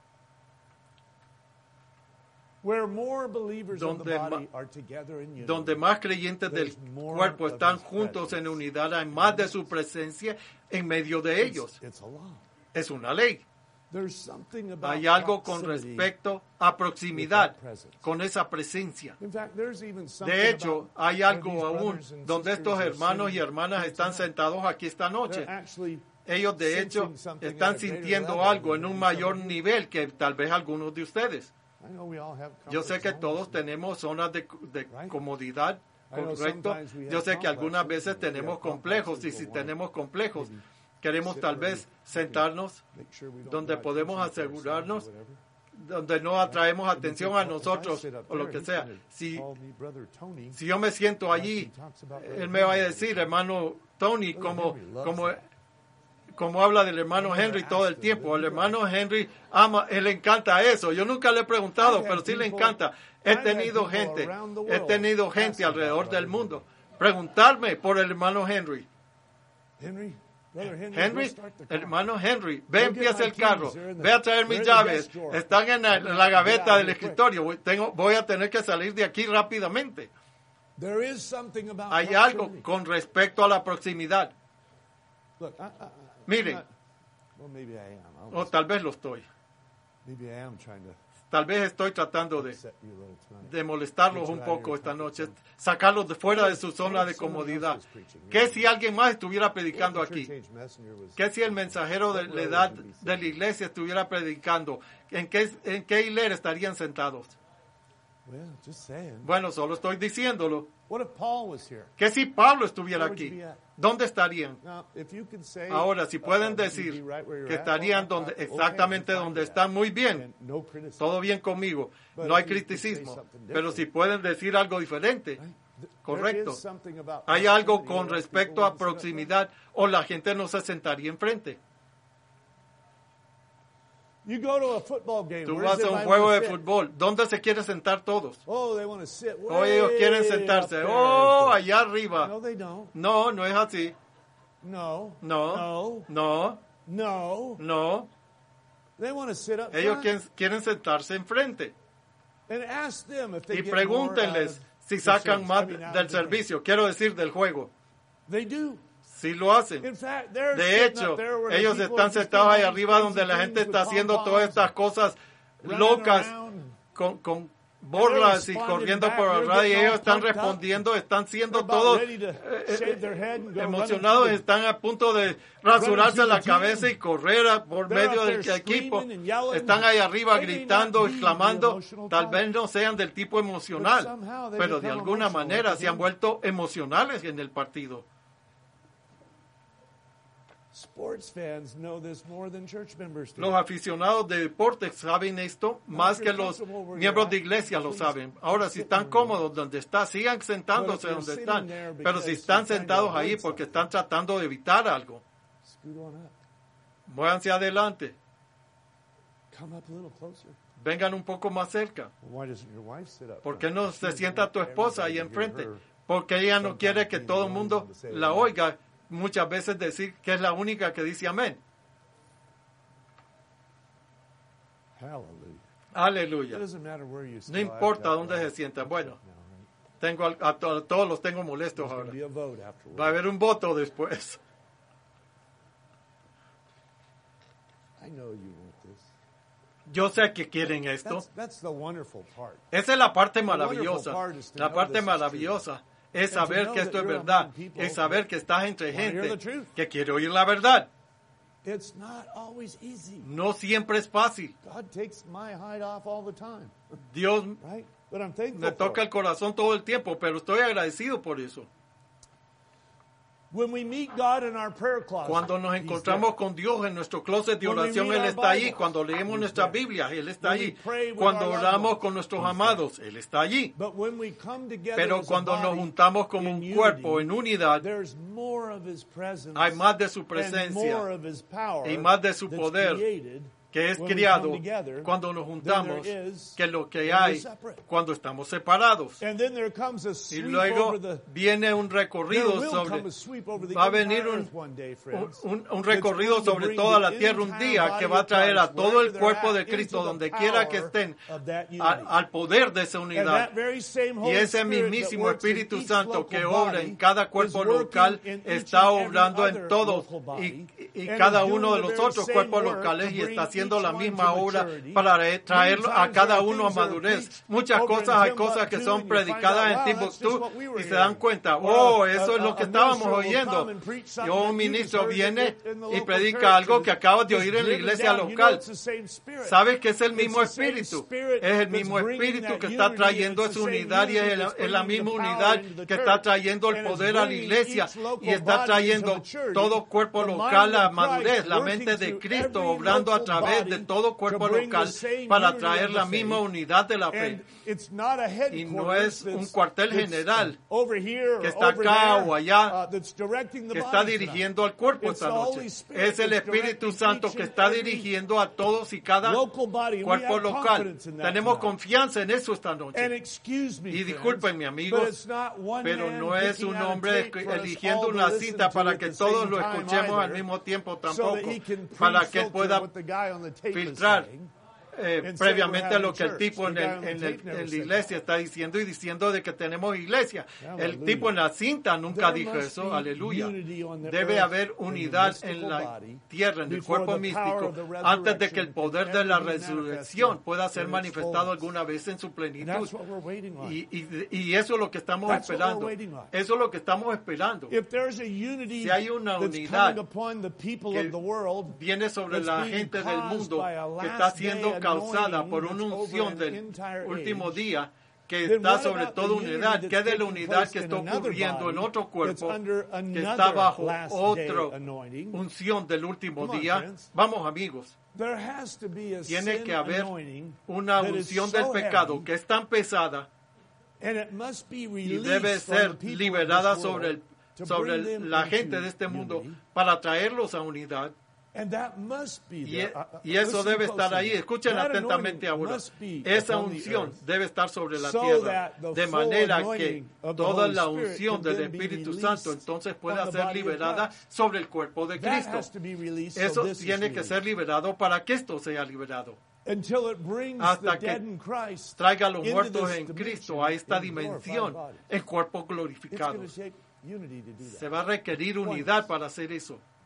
Donde, ma- donde más creyentes del cuerpo están juntos en unidad, hay más de su presencia en medio de ellos. Es una ley. Hay algo con respecto a proximidad, con esa presencia. De hecho, hay algo aún donde estos hermanos y hermanas están sentados aquí esta noche. Ellos, de hecho, están sintiendo algo en un mayor nivel que tal vez algunos de ustedes. Yo sé que todos tenemos zonas de, de comodidad, correcto. Yo sé que algunas veces tenemos complejos, y si tenemos complejos, queremos tal vez sentarnos donde podemos asegurarnos, donde no atraemos atención a nosotros o lo que sea. Si, si yo me siento allí, él me va a decir, hermano Tony, como... como como habla del hermano Henry todo el tiempo. El hermano Henry ama, él le encanta eso. Yo nunca le he preguntado, pero sí le encanta. He tenido gente, he tenido gente alrededor del mundo preguntarme por el hermano Henry. Henry, hermano Henry, ve, empieza el carro, ve a traer mis llaves, están en la, en la gaveta del escritorio, voy, tengo, voy a tener que salir de aquí rápidamente. Hay algo con respecto a la proximidad. Miren, o tal vez lo estoy. Tal vez estoy tratando de, de molestarlos un poco esta noche, sacarlos de fuera de su zona de comodidad. ¿Qué si alguien más estuviera predicando aquí? ¿Qué si el mensajero de la edad de la iglesia estuviera predicando? ¿En qué, en qué hilera estarían sentados? Bueno, solo estoy diciéndolo. ¿Qué si Pablo estuviera aquí? ¿Dónde estarían? Ahora, si pueden decir que estarían donde, exactamente donde están, muy bien. Todo bien conmigo. No hay criticismo. Pero si pueden decir algo diferente, correcto. Hay algo con respecto a proximidad, o la gente no se sentaría enfrente. Tú vas a un juego de fútbol. ¿Dónde se quieren sentar todos? Oh, ellos quieren sentarse. Oh, allá arriba. No, no es así. No, no, no, no. Ellos quieren, quieren sentarse enfrente. Y pregúntenles si sacan más del servicio. Quiero decir, del juego. Sí lo hacen. De hecho, ellos están sentados ahí arriba donde la gente está haciendo todas estas cosas locas con, con borlas y corriendo por el radio, y ellos están respondiendo, están siendo todos eh, emocionados, están a punto de rasurarse la cabeza y correr a, por medio del equipo, están ahí arriba gritando y clamando. Tal vez no sean del tipo emocional, pero de alguna manera se han vuelto emocionales en el partido. Los aficionados de deportes saben esto más que los miembros de iglesia lo saben. Ahora, si están cómodos donde están, sigan sentándose donde están. Pero si están sentados ahí porque están tratando de evitar algo, muévanse adelante. Vengan un poco más cerca. ¿Por qué no se sienta tu esposa ahí enfrente? Porque ella no quiere que todo el mundo la oiga. Muchas veces decir que es la única que dice amén. Aleluya. No importa dónde se sientan. Bueno, tengo a, a, to, a todos los tengo molestos ahora. Va a haber un voto después. Yo sé que quieren esto. Esa es la parte maravillosa. La parte maravillosa es saber que esto es verdad. Es saber que estás entre gente que quiere oír la verdad. No siempre es fácil. Dios me toca el corazón todo el tiempo, pero estoy agradecido por eso. Cuando nos encontramos con Dios en nuestro closet de oración, Él está allí. Cuando leemos nuestras Biblias, Él está allí. Cuando oramos con nuestros amados, Él está allí. Pero cuando nos juntamos como un cuerpo en unidad, hay más de su presencia y más de su poder que es criado cuando nos juntamos que lo que hay cuando estamos separados. Y luego viene un recorrido sobre, va a venir un, un, un recorrido sobre toda la tierra un día que va a traer a todo el cuerpo de Cristo, donde quiera que estén, a, al poder de esa unidad. Y ese mismísimo Espíritu Santo que obra en cada cuerpo local está obrando en todos y, y cada uno de los otros cuerpos locales, y está haciendo la misma obra para traer a cada uno a madurez. Muchas cosas, hay cosas que son predicadas en Timbuktu y se dan cuenta, oh, eso es lo que estábamos oyendo. Y un ministro viene y predica algo que acabas de oír en la iglesia local. Sabes que es el mismo espíritu. Es el mismo espíritu que está trayendo esa unidad, y es, es la misma unidad que está trayendo el poder a la iglesia y está trayendo todo cuerpo local a madurez. La mente de Cristo obrando a través de todo cuerpo local para traer la misma unidad de la fe. Y no es un cuartel general que está acá o allá que está dirigiendo al cuerpo esta noche. Es el Espíritu Santo que está dirigiendo a todos y cada cuerpo local. Tenemos confianza en eso esta noche. Y discúlpenme, amigos, pero no es un hombre eligiendo una cita para que todos lo escuchemos al mismo tiempo tampoco, para que él pueda filtrar eh, previamente lo que el tipo en, el, en, el, en la iglesia está diciendo, y diciendo de que tenemos iglesia. El tipo en la cinta nunca dijo eso, aleluya. Debe haber unidad en la tierra, en el cuerpo místico, antes de que el poder de la resurrección pueda ser manifestado alguna vez en su plenitud. Y, y, y eso es lo que estamos esperando. Eso es lo que estamos esperando. Si hay una unidad que viene sobre la gente del mundo, que está siendo causada por una unción del último día, que está sobre toda unidad, que es de la unidad que está ocurriendo en otro cuerpo, que está bajo otra unción del último día. Vamos, amigos, tiene que haber una unción del pecado que es tan pesada y debe ser liberada sobre, el, sobre la gente de este mundo para traerlos a unidad. Y, y eso debe estar ahí. Escuchen atentamente ahora. Esa unción debe estar sobre la tierra, de manera que toda la unción del Espíritu Santo entonces pueda ser liberada sobre el cuerpo de Cristo. Eso tiene que ser liberado para que esto sea liberado. Hasta que traiga a los muertos en Cristo a esta dimensión, en cuerpos glorificados. Se va a requerir unidad para hacer eso.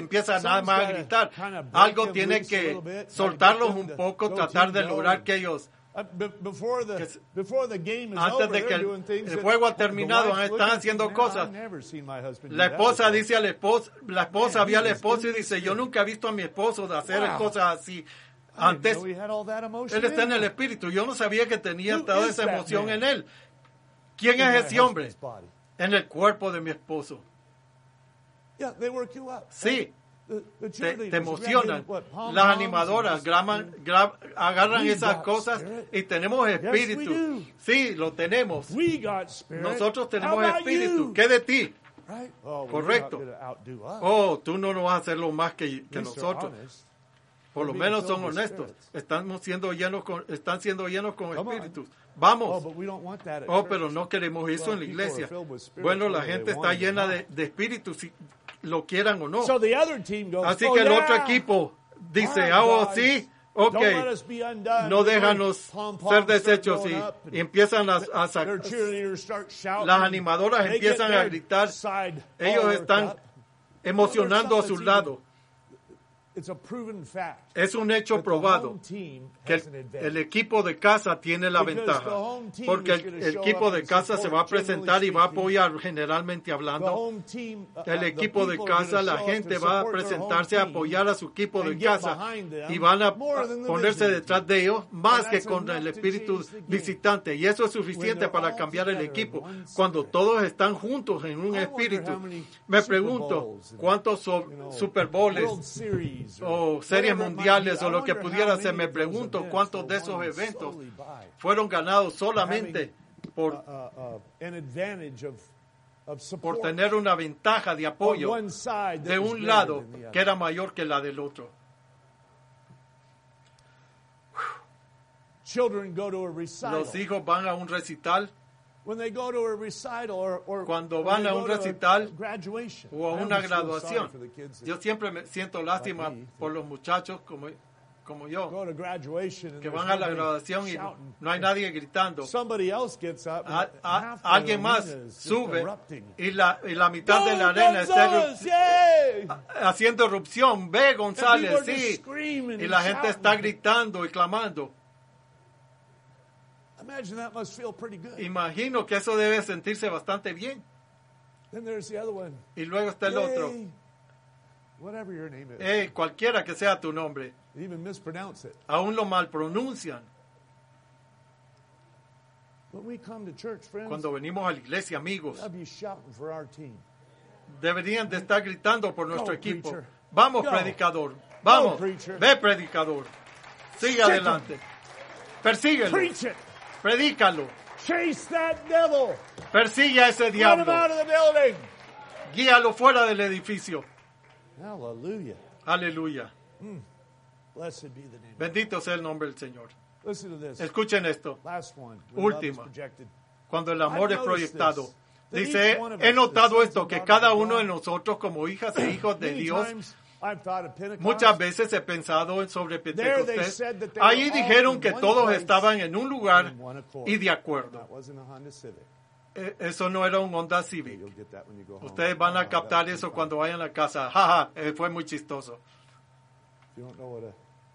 empieza nada más a gritar. Algo tiene que soltarlos un poco, tratar de lograr que ellos... Before the, before the game is antes over, de que el, el juego ha terminado, están haciendo cosas. La esposa dice a la esposa, la esposa ve a la esposa y dice, yo nunca he visto a mi esposo de hacer wow. cosas así. Antes, know he had all that emotion él está en in el him. espíritu. Yo no sabía que tenía Who toda is esa that emoción man? en él. ¿Quién In es my ese hombre? husband's body. En el cuerpo de mi esposo. Yeah, they work you up. Sí, The- the te, cheerleaders, te you emocionan. grab what, pom-poms Las and animadoras just- graban, gra- agarran We esas got cosas spirit. y tenemos we espíritu. do. Sí, lo tenemos. We got spirit. Nosotros tenemos How about espíritu. you? ¿Qué de ti? Right? Oh, well, Correcto. you're not gonna outdo us. Oh, tú no nos vas a hacerlo más que, At que least they're nosotros. honest. Por lo They're being menos son filled with honestos. spirits. Estamos siendo llenos con, están siendo llenos con Come on. espíritus. Oh, Vamos. but we don't want that at Oh, church. pero no queremos eso Well, en la people are iglesia. filled with spirit Bueno, la whether they gente want está it or llena not. de, de espíritus, si lo quieran o no. So the other team goes, Así oh, que el yeah. otro equipo dice, All ah, oh, right, sí, guys. Don't let ok, us be undone. no We're déjanos going, pom-poms ser start deshechos going y, up, and y empiezan a, a their sacar. cheerleaders start shouting. Las animadoras They get empiezan a their gritar. side all Ellos worked están up. emocionando a su lado. It's a proven fact Es un hecho that the probado home team que has an el, advantage. el equipo de casa tiene la Because ventaja, the home team porque is el, gonna el show equipo up de and casa se va a support, presentar y generally va a speaking. apoyar generalmente The hablando. home team, uh, El the equipo de people are casa, gonna la show up to gente va a support their presentarse a home team apoyar a su equipo de and get casa behind them y van a more than the ponerse visiting detrás team. de ellos más And que that's con enough el to espíritu change the game. visitante. Y eso es When suficiente they're para all cambiar el together in equipo. one Cuando spirit. todos están juntos en un I wonder espíritu. how many Me Super pregunto Bowls and, cuántos so- you know, Super Bowls World Series or o series whatever it might mundiales be. o I lo que wonder pudiera how ser. many Me of those pregunto events cuántos de were esos won eventos solely by fueron ganados solamente por, uh, uh, uh, an advantage of, of por support tener una ventaja de on apoyo one side that de was un greater lado than the other. que era mayor que la del otro. Children go to a recital. Los hijos van a un recital When they go to a recital or, or Cuando or van they a go un to recital graduation. o a I una almost feel sorry graduación. for the kids that Yo siempre me siento lástima me, por los muchachos como, como yo, go to graduation and que there's van a la nobody graduación y shouting. no hay nadie gritando. Somebody else gets up and A- a- half the alguien arena más is just sube erupting. y la, y la mitad de la Go, arena está González, eru- yay! haciendo erupción. Ve, And people González, are just sí. screaming Y and la gente shouting. está gritando y clamando. Imagine that must feel pretty good. Imagino que eso debe sentirse bastante bien. Then there's the other one. Y luego está el otro. Yay! Whatever your name is. Eh, cualquiera que sea tu nombre, They even mispronounce it. aún lo mal pronuncian. When we come to church, friends, Cuando venimos a la iglesia, amigos, I'll be shouting for our team. deberían de estar gritando por nuestro Go, equipo. preacher. Vamos, Go. predicador. Vamos. preacher. Ve, predicador. Sigue Stick 'em. adelante. Persíguelo. Preach it. Predícalo. Chase that devil. Persigue a ese Run him diablo. out of the building. Guíalo fuera del edificio. Hallelujah. Aleluya. Blessed be the name. Bendito sea el nombre del Señor. Listen to this. Escuchen esto. Last one. When love is Última. projected. Cuando el amor I've es noticed proyectado. this, that Dice, each one of he us, notado the sons esto, and que daughters cada of uno de God, nosotros como hijas e hijos de many Dios, times I've thought of Pentecost. muchas veces he pensado en sobre There they Pentecostés. said that they Ahí were all dijeron in que one todos place estaban en un lugar in one accord. y de acuerdo. That wasn't a Honda Civic. Eh, Eso no era un Honda Civic. You'll get that when you go home. Ustedes van a Ah, captar that was eso too cuando vayan a la casa. Jaja, eh, fue muy chistoso. fun. You don't know what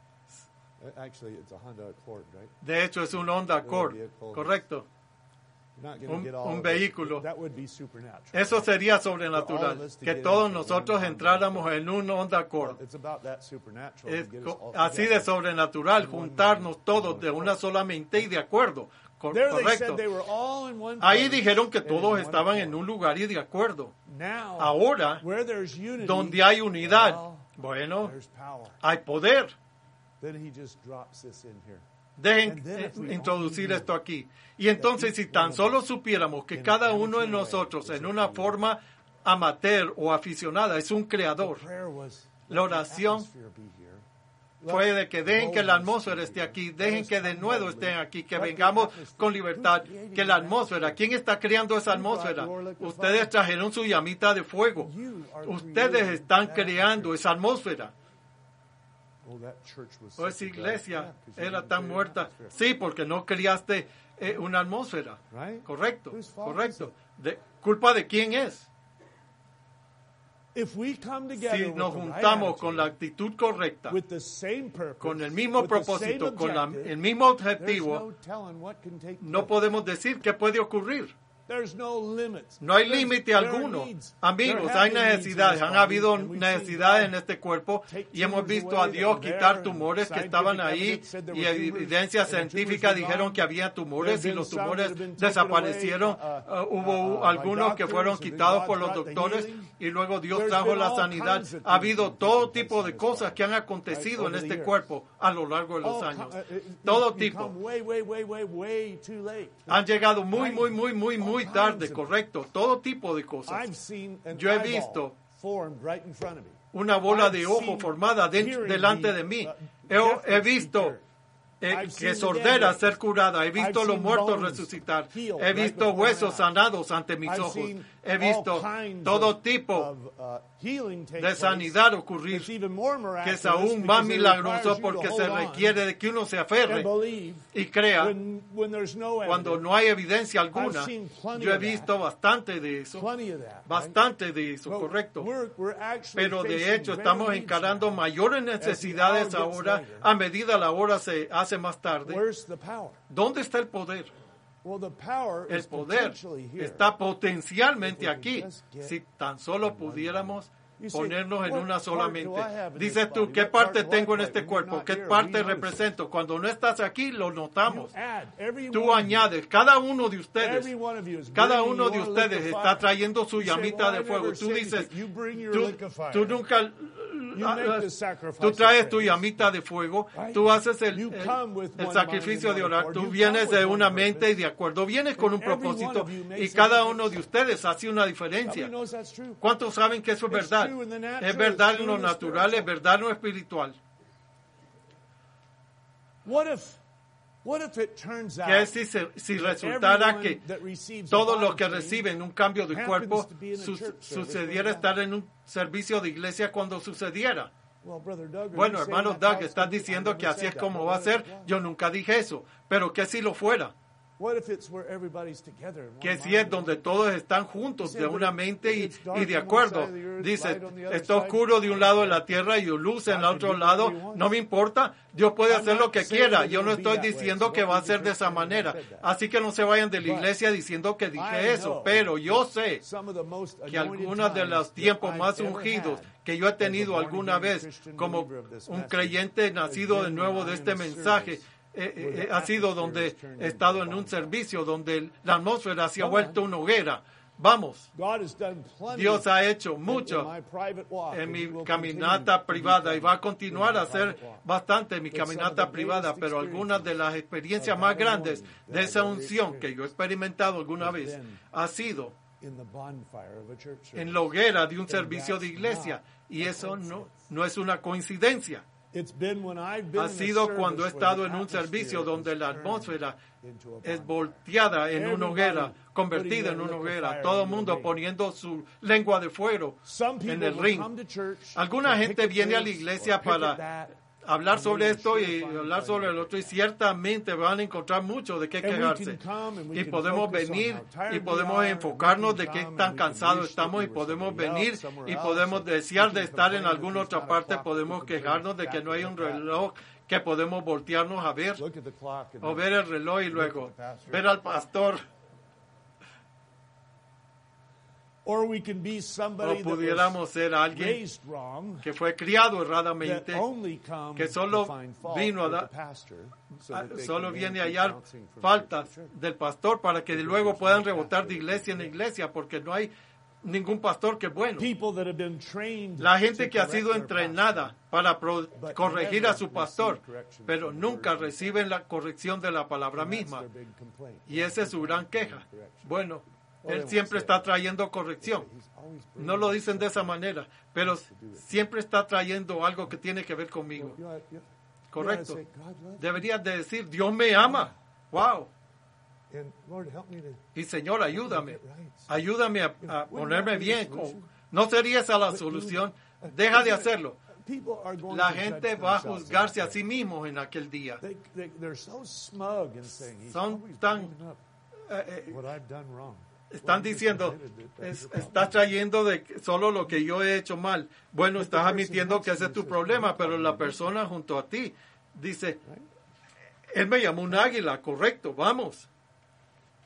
a... Actually, it's a Honda Accord, right? De hecho, es un Honda Accord, vehicle. correcto. You're not gonna Un- get all un of it. vehículo. That would be supernatural. Eso sería sobrenatural. Que todos nosotros entráramos en un Honda Accord. It's about that supernatural. Es to get us co- all así de together. sobrenatural, juntarnos todos de una sola mente y de acuerdo. Cor- There they correcto. said they were all in one Ahí place dijeron que and in todos one estaban accord. en un lugar y de acuerdo. Now, Ahora, where there's unity, donde hay unidad, well, bueno, there's power. hay poder. Then he just drops this in here. Dejen And then eh, if we introducir only esto aquí. Y entonces, si tan solo supiéramos que cada uno de nosotros, en una forma amateur o aficionada, es un creador, Prayer was, La let the oración atmosphere be here. fue de que dejen que la atmósfera esté aquí, dejen que de nuevo estén aquí, que vengamos con libertad, que la atmósfera, ¿quién está creando esa atmósfera? Ustedes trajeron su llamita de fuego, ustedes están creando esa atmósfera. Oh, that church was O such esa a bad- iglesia yeah, 'cause you era didn't tan create an muerta. atmosphere. Sí, porque no criaste eh, una atmósfera. Right? Correcto, Whose fault correcto. is De, ¿Culpa de quién es? If we come together Si with nos the right juntamos con la attitude, actitud correcta, with the same purpose, con el mismo with the same propósito, con la- objective, el mismo there's objetivo, no telling what can take no place. podemos decir qué puede ocurrir. No hay límite alguno. Amigos, hay necesidades. Han habido necesidades en este cuerpo y hemos visto a Dios quitar tumores que estaban ahí y evidencias científicas dijeron que había tumores y los tumores desaparecieron. Uh, hubo algunos que fueron quitados por los doctores y luego Dios trajo la sanidad. Ha habido todo tipo de cosas que han acontecido en este cuerpo a lo largo de los años. Todo tipo. Han llegado muy, muy, muy, muy, muy muy tarde, correcto, todo tipo de cosas. Yo he visto una bola de ojo formada dentro, delante de mí. He, he visto eh, que sordera ser curada. He visto los muertos resucitar. He visto huesos sanados ante mis ojos. He visto todo tipo de sanidad ocurrir, que es aún más milagroso porque se requiere de que uno se aferre y crea cuando no hay evidencia alguna. Yo he visto bastante de eso, bastante de eso, correcto. Pero de hecho estamos encarando mayores necesidades ahora a medida la hora se hace más tarde. ¿Dónde está el poder? El poder está potencialmente aquí, si tan solo pudiéramos ponernos en una sola mente. Dices tú, ¿qué parte tengo en este cuerpo? ¿Qué parte represento? Cuando no estás aquí, lo notamos. Tú añades, cada uno de ustedes, cada uno de ustedes está trayendo su llamita de fuego. Tú dices, tú, tú nunca... Tú traes tu llamita de fuego, tú haces el, el, el sacrificio de orar, tú vienes de una mente y de acuerdo, vienes con un propósito y cada uno de ustedes hace una diferencia. ¿Cuántos saben que eso es verdad? Es verdad en lo natural, es verdad en lo espiritual. ¿Qué si, se, si resultara que todos los que reciben un cambio de cuerpo su, sucediera estar en un servicio de iglesia cuando sucediera? Bueno, hermano Doug, estás diciendo que así es como va a ser. Yo nunca dije eso, pero ¿qué si lo fuera? Que si es donde todos están juntos de una mente y, y de acuerdo. Dice, está oscuro de un lado de la tierra y luz en el otro lado. No me importa, Dios puede hacer lo que quiera. Yo no estoy diciendo que va a ser de esa manera. Así que no se vayan de la iglesia diciendo que dije eso. Pero yo sé que algunos de los tiempos más ungidos que yo he tenido alguna vez como un creyente nacido de nuevo de este mensaje, Eh, eh, ha sido donde he estado en un servicio donde la atmósfera se ha vuelto una hoguera. Vamos, Dios ha hecho mucho en mi caminata privada y va a continuar a hacer bastante en mi caminata privada, pero algunas de las experiencias más grandes de esa unción que yo he experimentado alguna vez ha sido en la hoguera de un servicio de iglesia, y eso no, no es una coincidencia. Ha sido cuando he estado en un servicio donde la atmósfera es volteada en una hoguera, convertida en una hoguera, todo el mundo poniendo su lengua de fuego en el ring. Alguna gente viene a la iglesia para hablar sobre esto y hablar sobre el otro, y ciertamente van a encontrar mucho de qué quejarse. Y podemos venir y podemos enfocarnos de qué tan cansados estamos, y podemos venir y podemos desear de estar en alguna otra parte, podemos quejarnos de que no hay un reloj que podemos voltearnos a ver, o ver el reloj y luego ver al pastor. O pudiéramos ser alguien que fue criado erradamente, que solo vino a dar, solo viene a hallar faltas del pastor para que luego puedan rebotar de iglesia en iglesia, porque no hay ningún pastor que es bueno. La gente que ha sido entrenada para pro- corregir a su pastor, pero nunca reciben la corrección de la palabra misma. Y esa es su gran queja. Bueno, él siempre está trayendo corrección. No lo dicen de esa manera, pero siempre está trayendo algo que tiene que ver conmigo. Correcto. Deberías de decir, Dios me ama. Wow. Y Señor, ayúdame. Ayúdame a, a ponerme bien. No sería esa la solución. Deja de hacerlo. La gente va a juzgarse a sí mismos en aquel día. Son tan... Eh, eh, Están diciendo, es, estás trayendo de solo lo que yo he hecho mal. Bueno, estás admitiendo que ese es tu problema, pero la persona junto a ti dice, él me llamó un águila, correcto, vamos.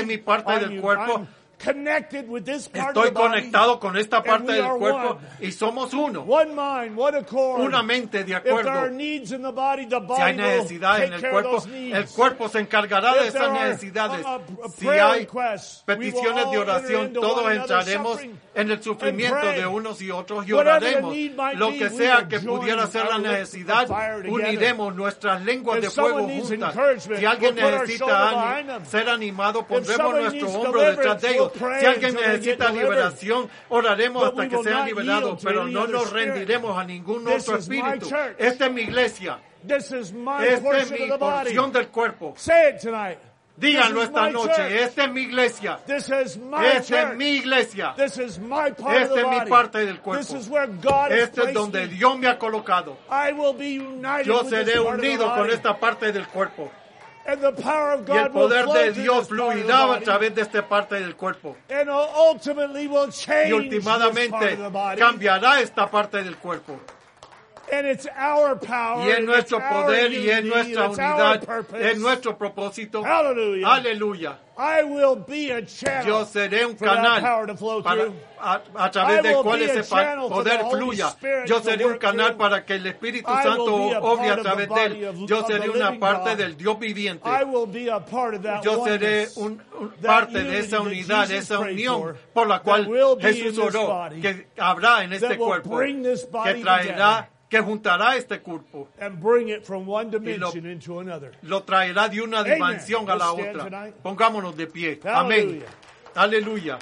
mi parte I'm del you- cuerpo, I'm- connected with this part Estoy of the body, conectado con esta parte we del are cuerpo one. y somos uno. One mind, one accord. Una mente de If there are acuerdo. needs in the body, the Si hay body will necesidades en take el care of cuerpo, those needs. el cuerpo se encargará de If there esas are, necesidades. uh, uh, Si prayer hay requests, we will peticiones de all enter oración, into todos one another's entraremos suffering en el sufrimiento and pray. de unos y otros y Whatever the oraremos. need might Lo be, que we sea will que join pudiera ser la our lips necesidad, of fire together. uniremos nuestras lenguas If de fuego someone needs juntas. encouragement, Si alguien we'll put our necesita shoulder ani- behind them. ser animado, If pondremos someone nuestro needs hombro detrás deliverance, de ellos. we'll pray Si alguien until they get necesita delivered. liberación, oraremos But hasta we que will sean not liberados, yield to pero any no other nos spirit. rendiremos a ningún This otro is my espíritu. church. Esta es mi iglesia. This is my Esta es portion mi of the body. porción del cuerpo. Say it tonight. Díganlo This is esta my noche. church. Esta es mi iglesia. This is my Esta church. es mi iglesia. This is my part of Esta the es mi body. parte del cuerpo. This is where God has Este es placed donde me. Dios me ha colocado. I will be united Yo with this seré part of the unido con body. esta parte del cuerpo. And the power of Y el God will poder flow de through Dios this part of the fluirá a body. través de esta parte del cuerpo. And ultimately will change Y this part últimamente of the body. cambiará esta parte del cuerpo. And it's our power, Y es and nuestro it's our poder y es unity, nuestra and it's our unidad, purpose. es nuestro propósito. Hallelujah. Aleluya. I will be a channel Yo seré un for that canal power to flow para, through. a, a través I del will cual be a ese pa- channel for poder the Holy fluya. Spirit Yo to seré un work canal through. para que el Espíritu I Santo will be a obre part a of the través de body él. of- Yo of seré the una living parte God. del Dios viviente. I will be a part of that Yo seré oneness, un, un that parte de unity esa that unidad, Jesus esa prayed unión for, por la cual that will be Jesús in this oró, body, que habrá en este that will cuerpo, bring this body que traerá, together. que juntará este cuerpo, and bring it from one lo- dimension into another. lo traerá de una Amen. dimensión a la Let's stand otra. tonight. Pongámonos de pie. Amén. Aleluya.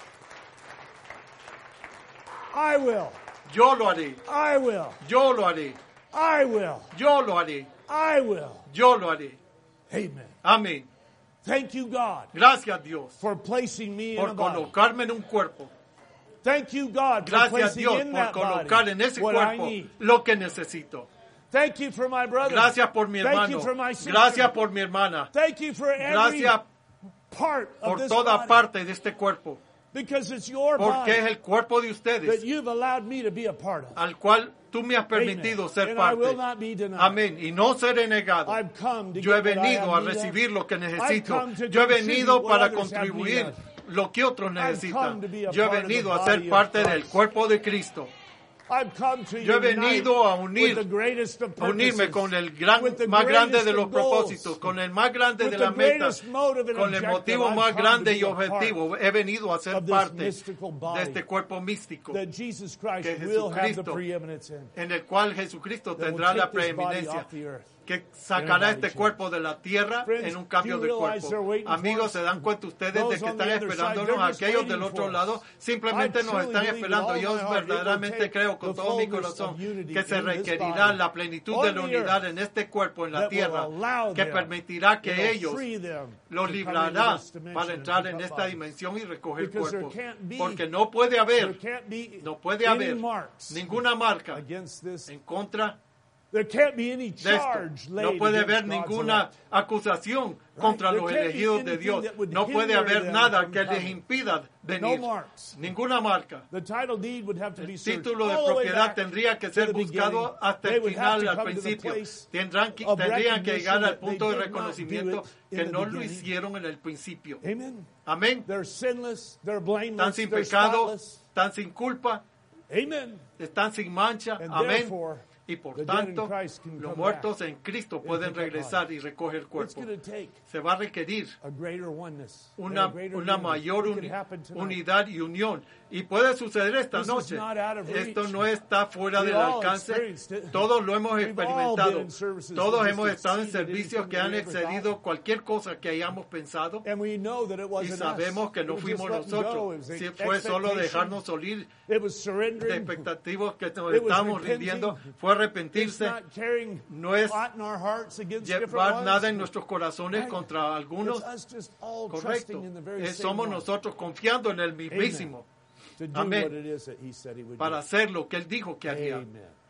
I will. Yo lo haré. I will. Yo lo haré. I will. Yo lo haré. I will. Yo lo haré. Amen. Amén. Thank you, God, Gracias, Dios, for placing me in por a body. colocarme en un cuerpo. Thank you, God, for Gracias, placing Dios, in por that colocar body en ese what I cuerpo need. lo que necesito. Thank you for my brother. Gracias por mi Thank hermano. you for my sister. Gracias por mi hermana. Thank you for every Gracias part of por this toda body. parte de este cuerpo. Because it's your Porque es body el cuerpo de that ustedes you've allowed me to be a part of. al cual tú me has permitido Amen. ser And I will parte. not be denied. Amén. Y no seré negado. I've come to Yo he get what I venido a have need of. recibir lo que I've necesito. come to Yo he contribute venido what para others have need contribuir of. lo que otros I've necesitan. come to be a Yo he part of the venido a body ser of parte del Christ. cuerpo de Cristo. I've come to Yo he unite venido a unir, with the greatest of a unirme purposes, con el gran, with the más grande greatest de los of goals, propósitos, con el más grande with de the las metas, greatest motive and con el objective. motivo I've más come grande to y be a part objetivo. He venido a ser of this parte mystical body de este cuerpo místico that Jesus Christ que will have the Jesucristo, preeminence in. en el cual Jesucristo That will tendrá la take this body preeminencia, off the earth. que sacará body este change. cuerpo de la tierra Friends, en un cambio do de you realize they're cuerpo. waiting for Amigos, us? ¿se dan cuenta ustedes de Those que on the están other esperándonos? side, they're just Aquellos del waiting otro for lado us. simplemente I nos truly están believe with esperando. all Yo my heart it will verdaderamente take creo con the todo mi fullness corazón of unity que se in this requerirá body la plenitud on de la the unidad earth en este cuerpo, en la that will tierra, allow que them, permitirá that que will ellos free them los to come into librará this dimension para and entrar pick en up esta bodies. dimensión y recoger Because there cuerpo. can't be- Porque no puede There haber, can't be no puede any haber marks ninguna marca against this. en contra There can't be any de charge esto. laid No puede against haber God's ninguna elect. acusación contra There los can't be elegidos de anything Dios. that would No puede hinder haber them nada from que les coming. impida venir. No marks. Ninguna marca. The title deed would have to be El searched título de all the way propiedad back tendría que to ser the buscado beginning. hasta They el would have final, to al come to the principio. place Tendrán que, of tendrían que llegar recognition al that punto they de did not reconocimiento do it in que the no lo beginning. hicieron en el principio. Amen. Amén. They're sinless, they're Están blameless, sin they're pecado, spotless. están sin culpa, Amen. están sin mancha. And Amén. therefore, Y por the dead in tanto, Christ can los come muertos en Cristo pueden pick up regresar y recoger It's cuerpo. going to take Se va a requerir a greater oneness, and una, a greater una unity. mayor It could uni- happen tonight. unidad y unión. Y puede suceder esta This is noche. not out of reach. Esto no está fuera We've del all alcance. experienced it. Todos lo hemos We've all experimentado. been in services Todos that hemos just estado en exceeded servicios que han anything we ever excedido thought. cualquier cosa que hayamos pensado. And we know that it Y wasn't sabemos us. que no It was just fuimos letting go. It nosotros. was Si fue solo expectation. dejarnos salir It was de surrendering. expectativos que nos It was estamos repenting. rindiendo, fue It's arrepentirse. not carrying No es aught in our hearts against different Llevar ones. nada en nuestros corazones Right. contra algunos. It's us just all Correcto. trusting in the very Es- same Somos one nosotros confiando en el mismísimo to do Amén. what it is that he said he would para do. hacer lo que Él dijo que haría. Amen.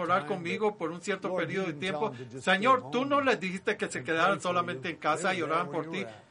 orar conmigo por un cierto periodo de tiempo. Señor, tú no les dijiste que se quedaran solamente en casa y oraran por ti.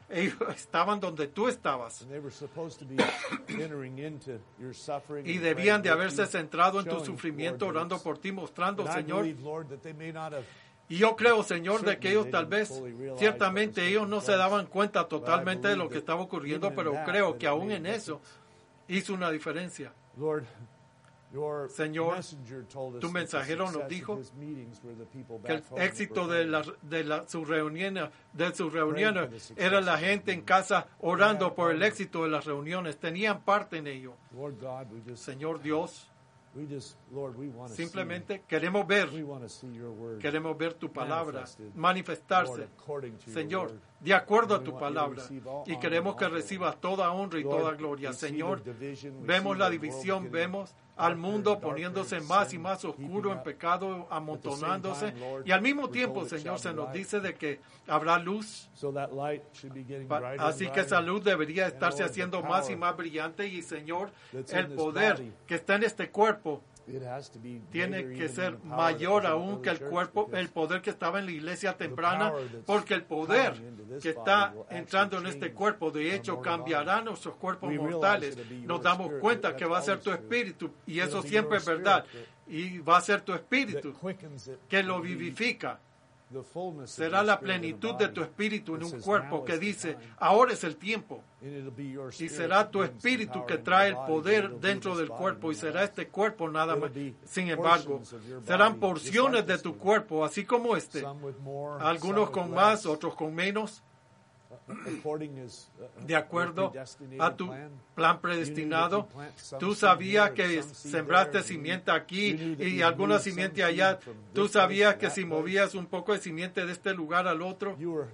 ellos estaban donde tú estabas. And they were supposed to be entering into your suffering Y and debían praying de with haberse you, centrado en tu showing, sufrimiento, Lord, orando that por ti, mostrando, it's- but I Señor. believe, Lord, that they may not have. Y yo creo, Señor, de que ellos tal vez, ciertamente ellos no se daban cuenta totalmente de lo que estaba ocurriendo, pero creo que aún en eso hizo una diferencia. Lord, your Señor, messenger told us tu that the mensajero nos success of dijo his meetings were the people que el back home that éxito were de, la, praying. de la, sus reuniones, de sus reuniones era la gente en casa orando por el éxito de las reuniones. Tenían parte en ello. Lord God, we just, Señor Dios, we just, Lord, we want to simplemente queremos ver, see, we want to see your word. queremos ver tu palabra manifested, manifestarse, Lord, according to your Señor, word. de acuerdo a And we tu want you to palabra. receive all Y honor queremos and que all glory. recibas toda honra y Lord, toda gloria. we see Señor, the division, we vemos see la the world división, getting vemos al darker mundo and darker poniéndose in más y sin, más heaping oscuro en up. pecado, amontonándose. time, Lord, Y al mismo we're tiempo, told it Señor, shall se be nos light. dice de que habrá luz. So that light should be getting Pa- brighter Así and que esa brighter. luz debería And estarse Lord, the haciendo más y power más brillante. Y Señor, that's in el this poder body, que está en este cuerpo it has to be tiene greater que even ser than the power mayor that was in the aún early que el church, cuerpo, because el poder que estaba en la iglesia temprana, power that's porque el poder coming into this que body está will entrando en actually este change cuerpo, de our hecho, mortal cambiará body. nuestros cuerpos We realize mortales. it'll be your Nos damos spirit, cuenta that- que that's va a ser always tu true. espíritu, y It'll eso be siempre es your verdad, spirit y va a ser tu that espíritu quickens it, que lo it'll be vivifica. the fullness of Será your la spirit in a plenitud de body. tu espíritu en It un says, cuerpo "Now que is the dice, time." ahora es el tiempo. And it'll be your Y spirit será that tu brings the espíritu power que into trae the el body, poder but it'll be dentro this del body cuerpo y no será less. este cuerpo nada It'll más. be Sin embargo, portions of your serán body, porciones just like de this tu one. cuerpo, así como este. Some with more, Algunos some con with más, less, otros con menos, according as, uh, de acuerdo your predestinated a tu plan. plan predestinado. Tú sabías que sembraste simiente aquí y alguna simiente allá. Tú sabías que si movías un poco de simiente de este lugar al otro. You were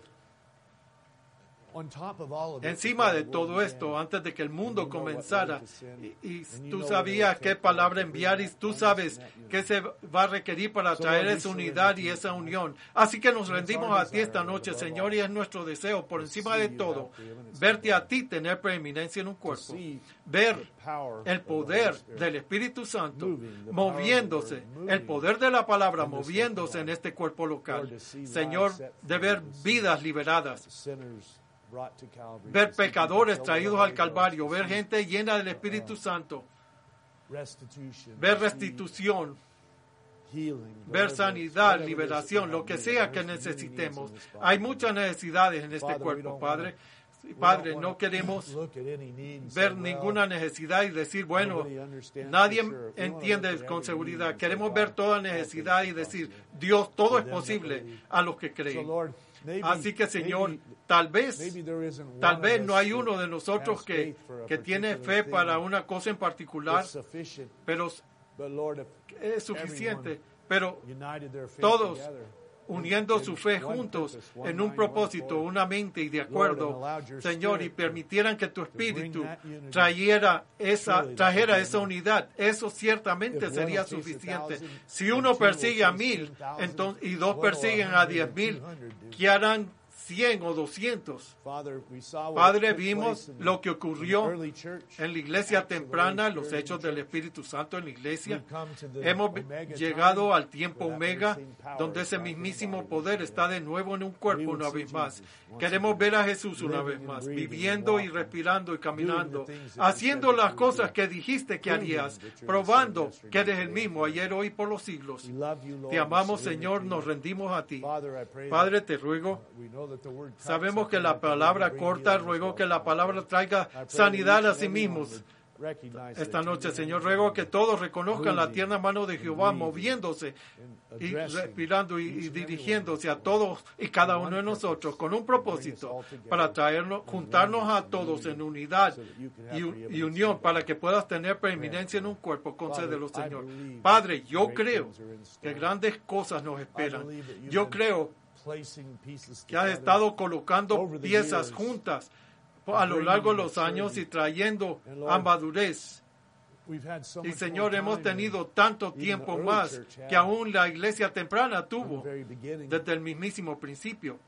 on top of all of it Encima before de the todo world esto, began. antes de que el mundo And you know what comenzara, word to send, y, y and you tú know sabías what it'll qué take palabra to bring enviar, y that tú oneness sabes and that unity. qué se va a requerir para So, traer Lord, we esa surrender unidad to y you esa tonight. unión. Así que nos And it's rendimos our a ti esta desire, noche, Lord, Señor, above y all, es nuestro deseo, por to encima see de you todo, have preeminence in verte the a body. ti tener preeminencia en un To cuerpo, see ver the power el of the poder Holy Spirit del Espíritu Santo moving, the power of the moviéndose, Word moving el poder de la palabra in this moviéndose local en body. este cuerpo local. Lord, to see Señor, lives set de free, ver to see vidas liberadas, sinners brought to Calvary, ver to see people pecadores filled with traídos the al Holy Calvario, Ghost, to ver see gente llena del Espíritu Santo, restitution, ver to see restitución, healing, ver deliverance, sanidad, whatever it is liberación, that lo we que have sea need que of. There's many needs necesitemos. in this body. Hay muchas necesidades en este Father, we cuerpo, don't Padre. wanna- we Padre, don't no wanna queremos look at any need and ver say, well, ninguna necesidad y decir, bueno, nobody understands nadie for sure. We wanna entiende look at con every seguridad. need and Queremos say, ver God, toda all things necesidad are y decir, possible. Dios, todo To es them that posible believe. a los que So, creen. Lord, maybe- Así que, Señor, maybe- tal vez, maybe there isn't tal one vez of no us hay uno that de nosotros has que, faith for a que tiene particular fe para thing una cosa en particular, that's sufficient. pero But Lord, if es suficiente. everyone Pero united their faith todos together, uniendo in su fe one juntos purpose, one en un mind, one propósito, accord, una mente y de Lord, acuerdo, and allowed your Señor, y Spirit permitieran que tu to bring Espíritu that unity, trajera esa, surely that trajera would be esa enough. unidad, eso ciertamente If one sería will chase a suficiente. thousand, Si and uno two will persigue a chase mil ten thousand, entonces, y dos what will a persiguen a hundred diez and mil, two hundred do? ¿qué harán cien o doscientos? Father, we saw what Padre, took vimos place in lo que the ocurrió early church, en la iglesia acts of the temprana, Holy los Spirit in hechos the del church. Espíritu Santo en la iglesia. We've come to the Hemos omega llegado time, al tiempo where that omega, very same power donde is ese back in the mismísimo body poder once está again. de nuevo en un cuerpo We will una see vez más. Jesus once Queremos again, ver a Jesús una living vez and más, breathing and viviendo y walking, respirando y caminando, doing the things that you haciendo said that las you would cosas do, que dijiste que proving harías, that you're the same probando yesterday, que eres el today, mismo and ayer, hoy, por los siglos. We love you, Lord. Te amamos, We surrender Señor, to you. nos rendimos a ti. Father, I pray Padre, that, te ruego, uh, we know that the word cuts sabemos que and la that the word palabra brings corta, healing as ruego well. que la palabra traiga I pray that sanidad each a and sí every one mismos. would recognize Esta that noche, you're Señor, the ruego one que todos reconozcan la moving tierna mano de and Jehová breathing moviéndose and y addressing respirando y, each y and every one dirigiéndose of a us, todos y cada for uno de one nosotros purpose, con un to bring us propósito all together para traernos, in juntarnos oneness a and todos unity en unidad so that you can have y, preeminence y in unión the para body. que puedas tener preeminencia en un cuerpo. Concédelo, Father, I Señor. believe Padre, yo great creo things are in store. que grandes cosas nos I esperan. believe that you've Yo been creo placing pieces que has together estado colocando over the piezas years juntas a lo largo de los años y trayendo And Lord, a madurez. We've had so Y much Señor, more hemos time tenido than tanto even tiempo the early más church had que aún la iglesia temprana from tuvo the very beginning. desde el mismísimo principio.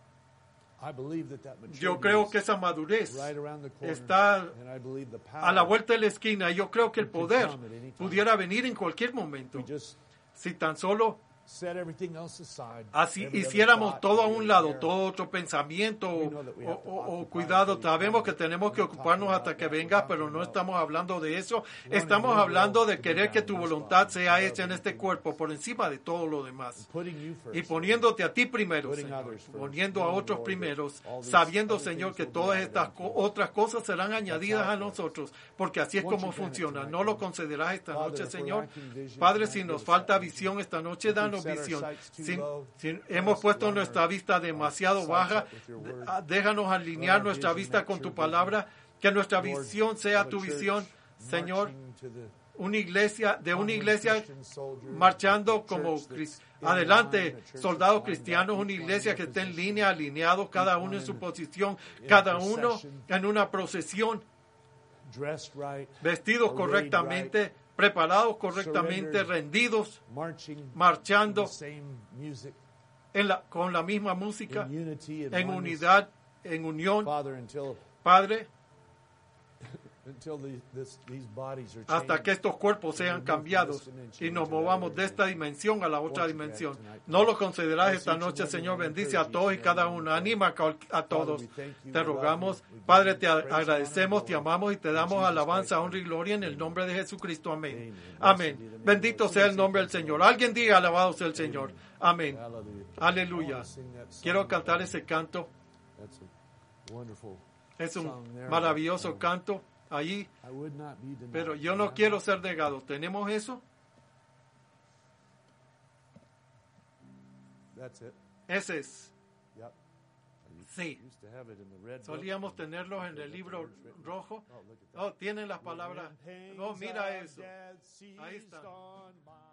I believe that that maturity Yo creo is que esa madurez right around the corner, está and I believe the power a la vuelta de la esquina. Yo creo que el It could poder come at any time. pudiera venir en cualquier momento. we just Si tan solo set everything else aside. Así Every other hiciéramos thought, todo a every un other lado, care. todo otro pensamiento We o, know that we o- have to o- o occupy cuidado. until we Sabemos find que it. tenemos que We're not ocuparnos talking hasta about que that. We're venga, talking pero no about estamos hablando de eso. wanting Estamos your hablando will de to be querer que done tu in this voluntad body, sea above hecha en este everything cuerpo else. por encima de todo lo demás. Putting you first, Y poniéndote a ti primero, Putting Señor, others first, poniendo a knowing, otros Lord, primeros, that all these sabiendo, other Señor, things que will be todas added estas unto co- us. otras cosas serán añadidas how a it works. nosotros, porque así es Won't como you grant it funciona. tonight, No lo Lord? concederás esta Father, noche, if we're Señor. lacking vision, Padre, tonight, si nos give us falta that visión esta noche, If we've danos set our visión. sights too Si, low, si let hemos us puesto line nuestra our- vista our demasiado sights baja, up with your word. ah, déjanos alinear Let our nuestra vision vista match con your tu vision. palabra, que nuestra Lord, visión sea of a tu church visión, Señor. marching to the Una iglesia, de una onward iglesia Christian soldier, marchando a como church that's cris- in adelante, line, a church soldados that's lined cristianos, up, una each one iglesia in que their esté en position, línea, alineados, cada each uno en one su in- posición, in cada procession, uno en una procesión, dressed right, vestidos arrayed correctamente, right, preparados correctamente, surrendered, rendidos, marching marchando to the same music, en la, con la misma música, in unity and en oneness. unidad, en unión. Father, until Padre, until the, this, these bodies are hasta changed. que estos cuerpos sean cambiados y nos movamos de esta dimensión a la otra dimensión. No lo concederás esta noche, Señor. Bendice a todos y cada uno. Anima a cal- a todos. Te rogamos, Padre, te a- agradecemos, te amamos y te damos alabanza, honra y gloria en el nombre de Jesucristo. Amén. Amén. Bendito sea el nombre del Señor. Alguien diga, alabado sea el Señor. Amén. Hallelujah. Aleluya. Quiero cantar ese canto. That's a wonderful Es un song there. maravilloso canto allí. I would not be denied. Pero yo no quiero ser negado. ¿Tenemos eso? That's it. Ese es. Yep. Sí. Used to have it in the red book. Solíamos tenerlos en el libro rojo. Oh, look at that. Oh, tienen las palabras. When pains Oh, mira of eso. death Ahí seized está. on my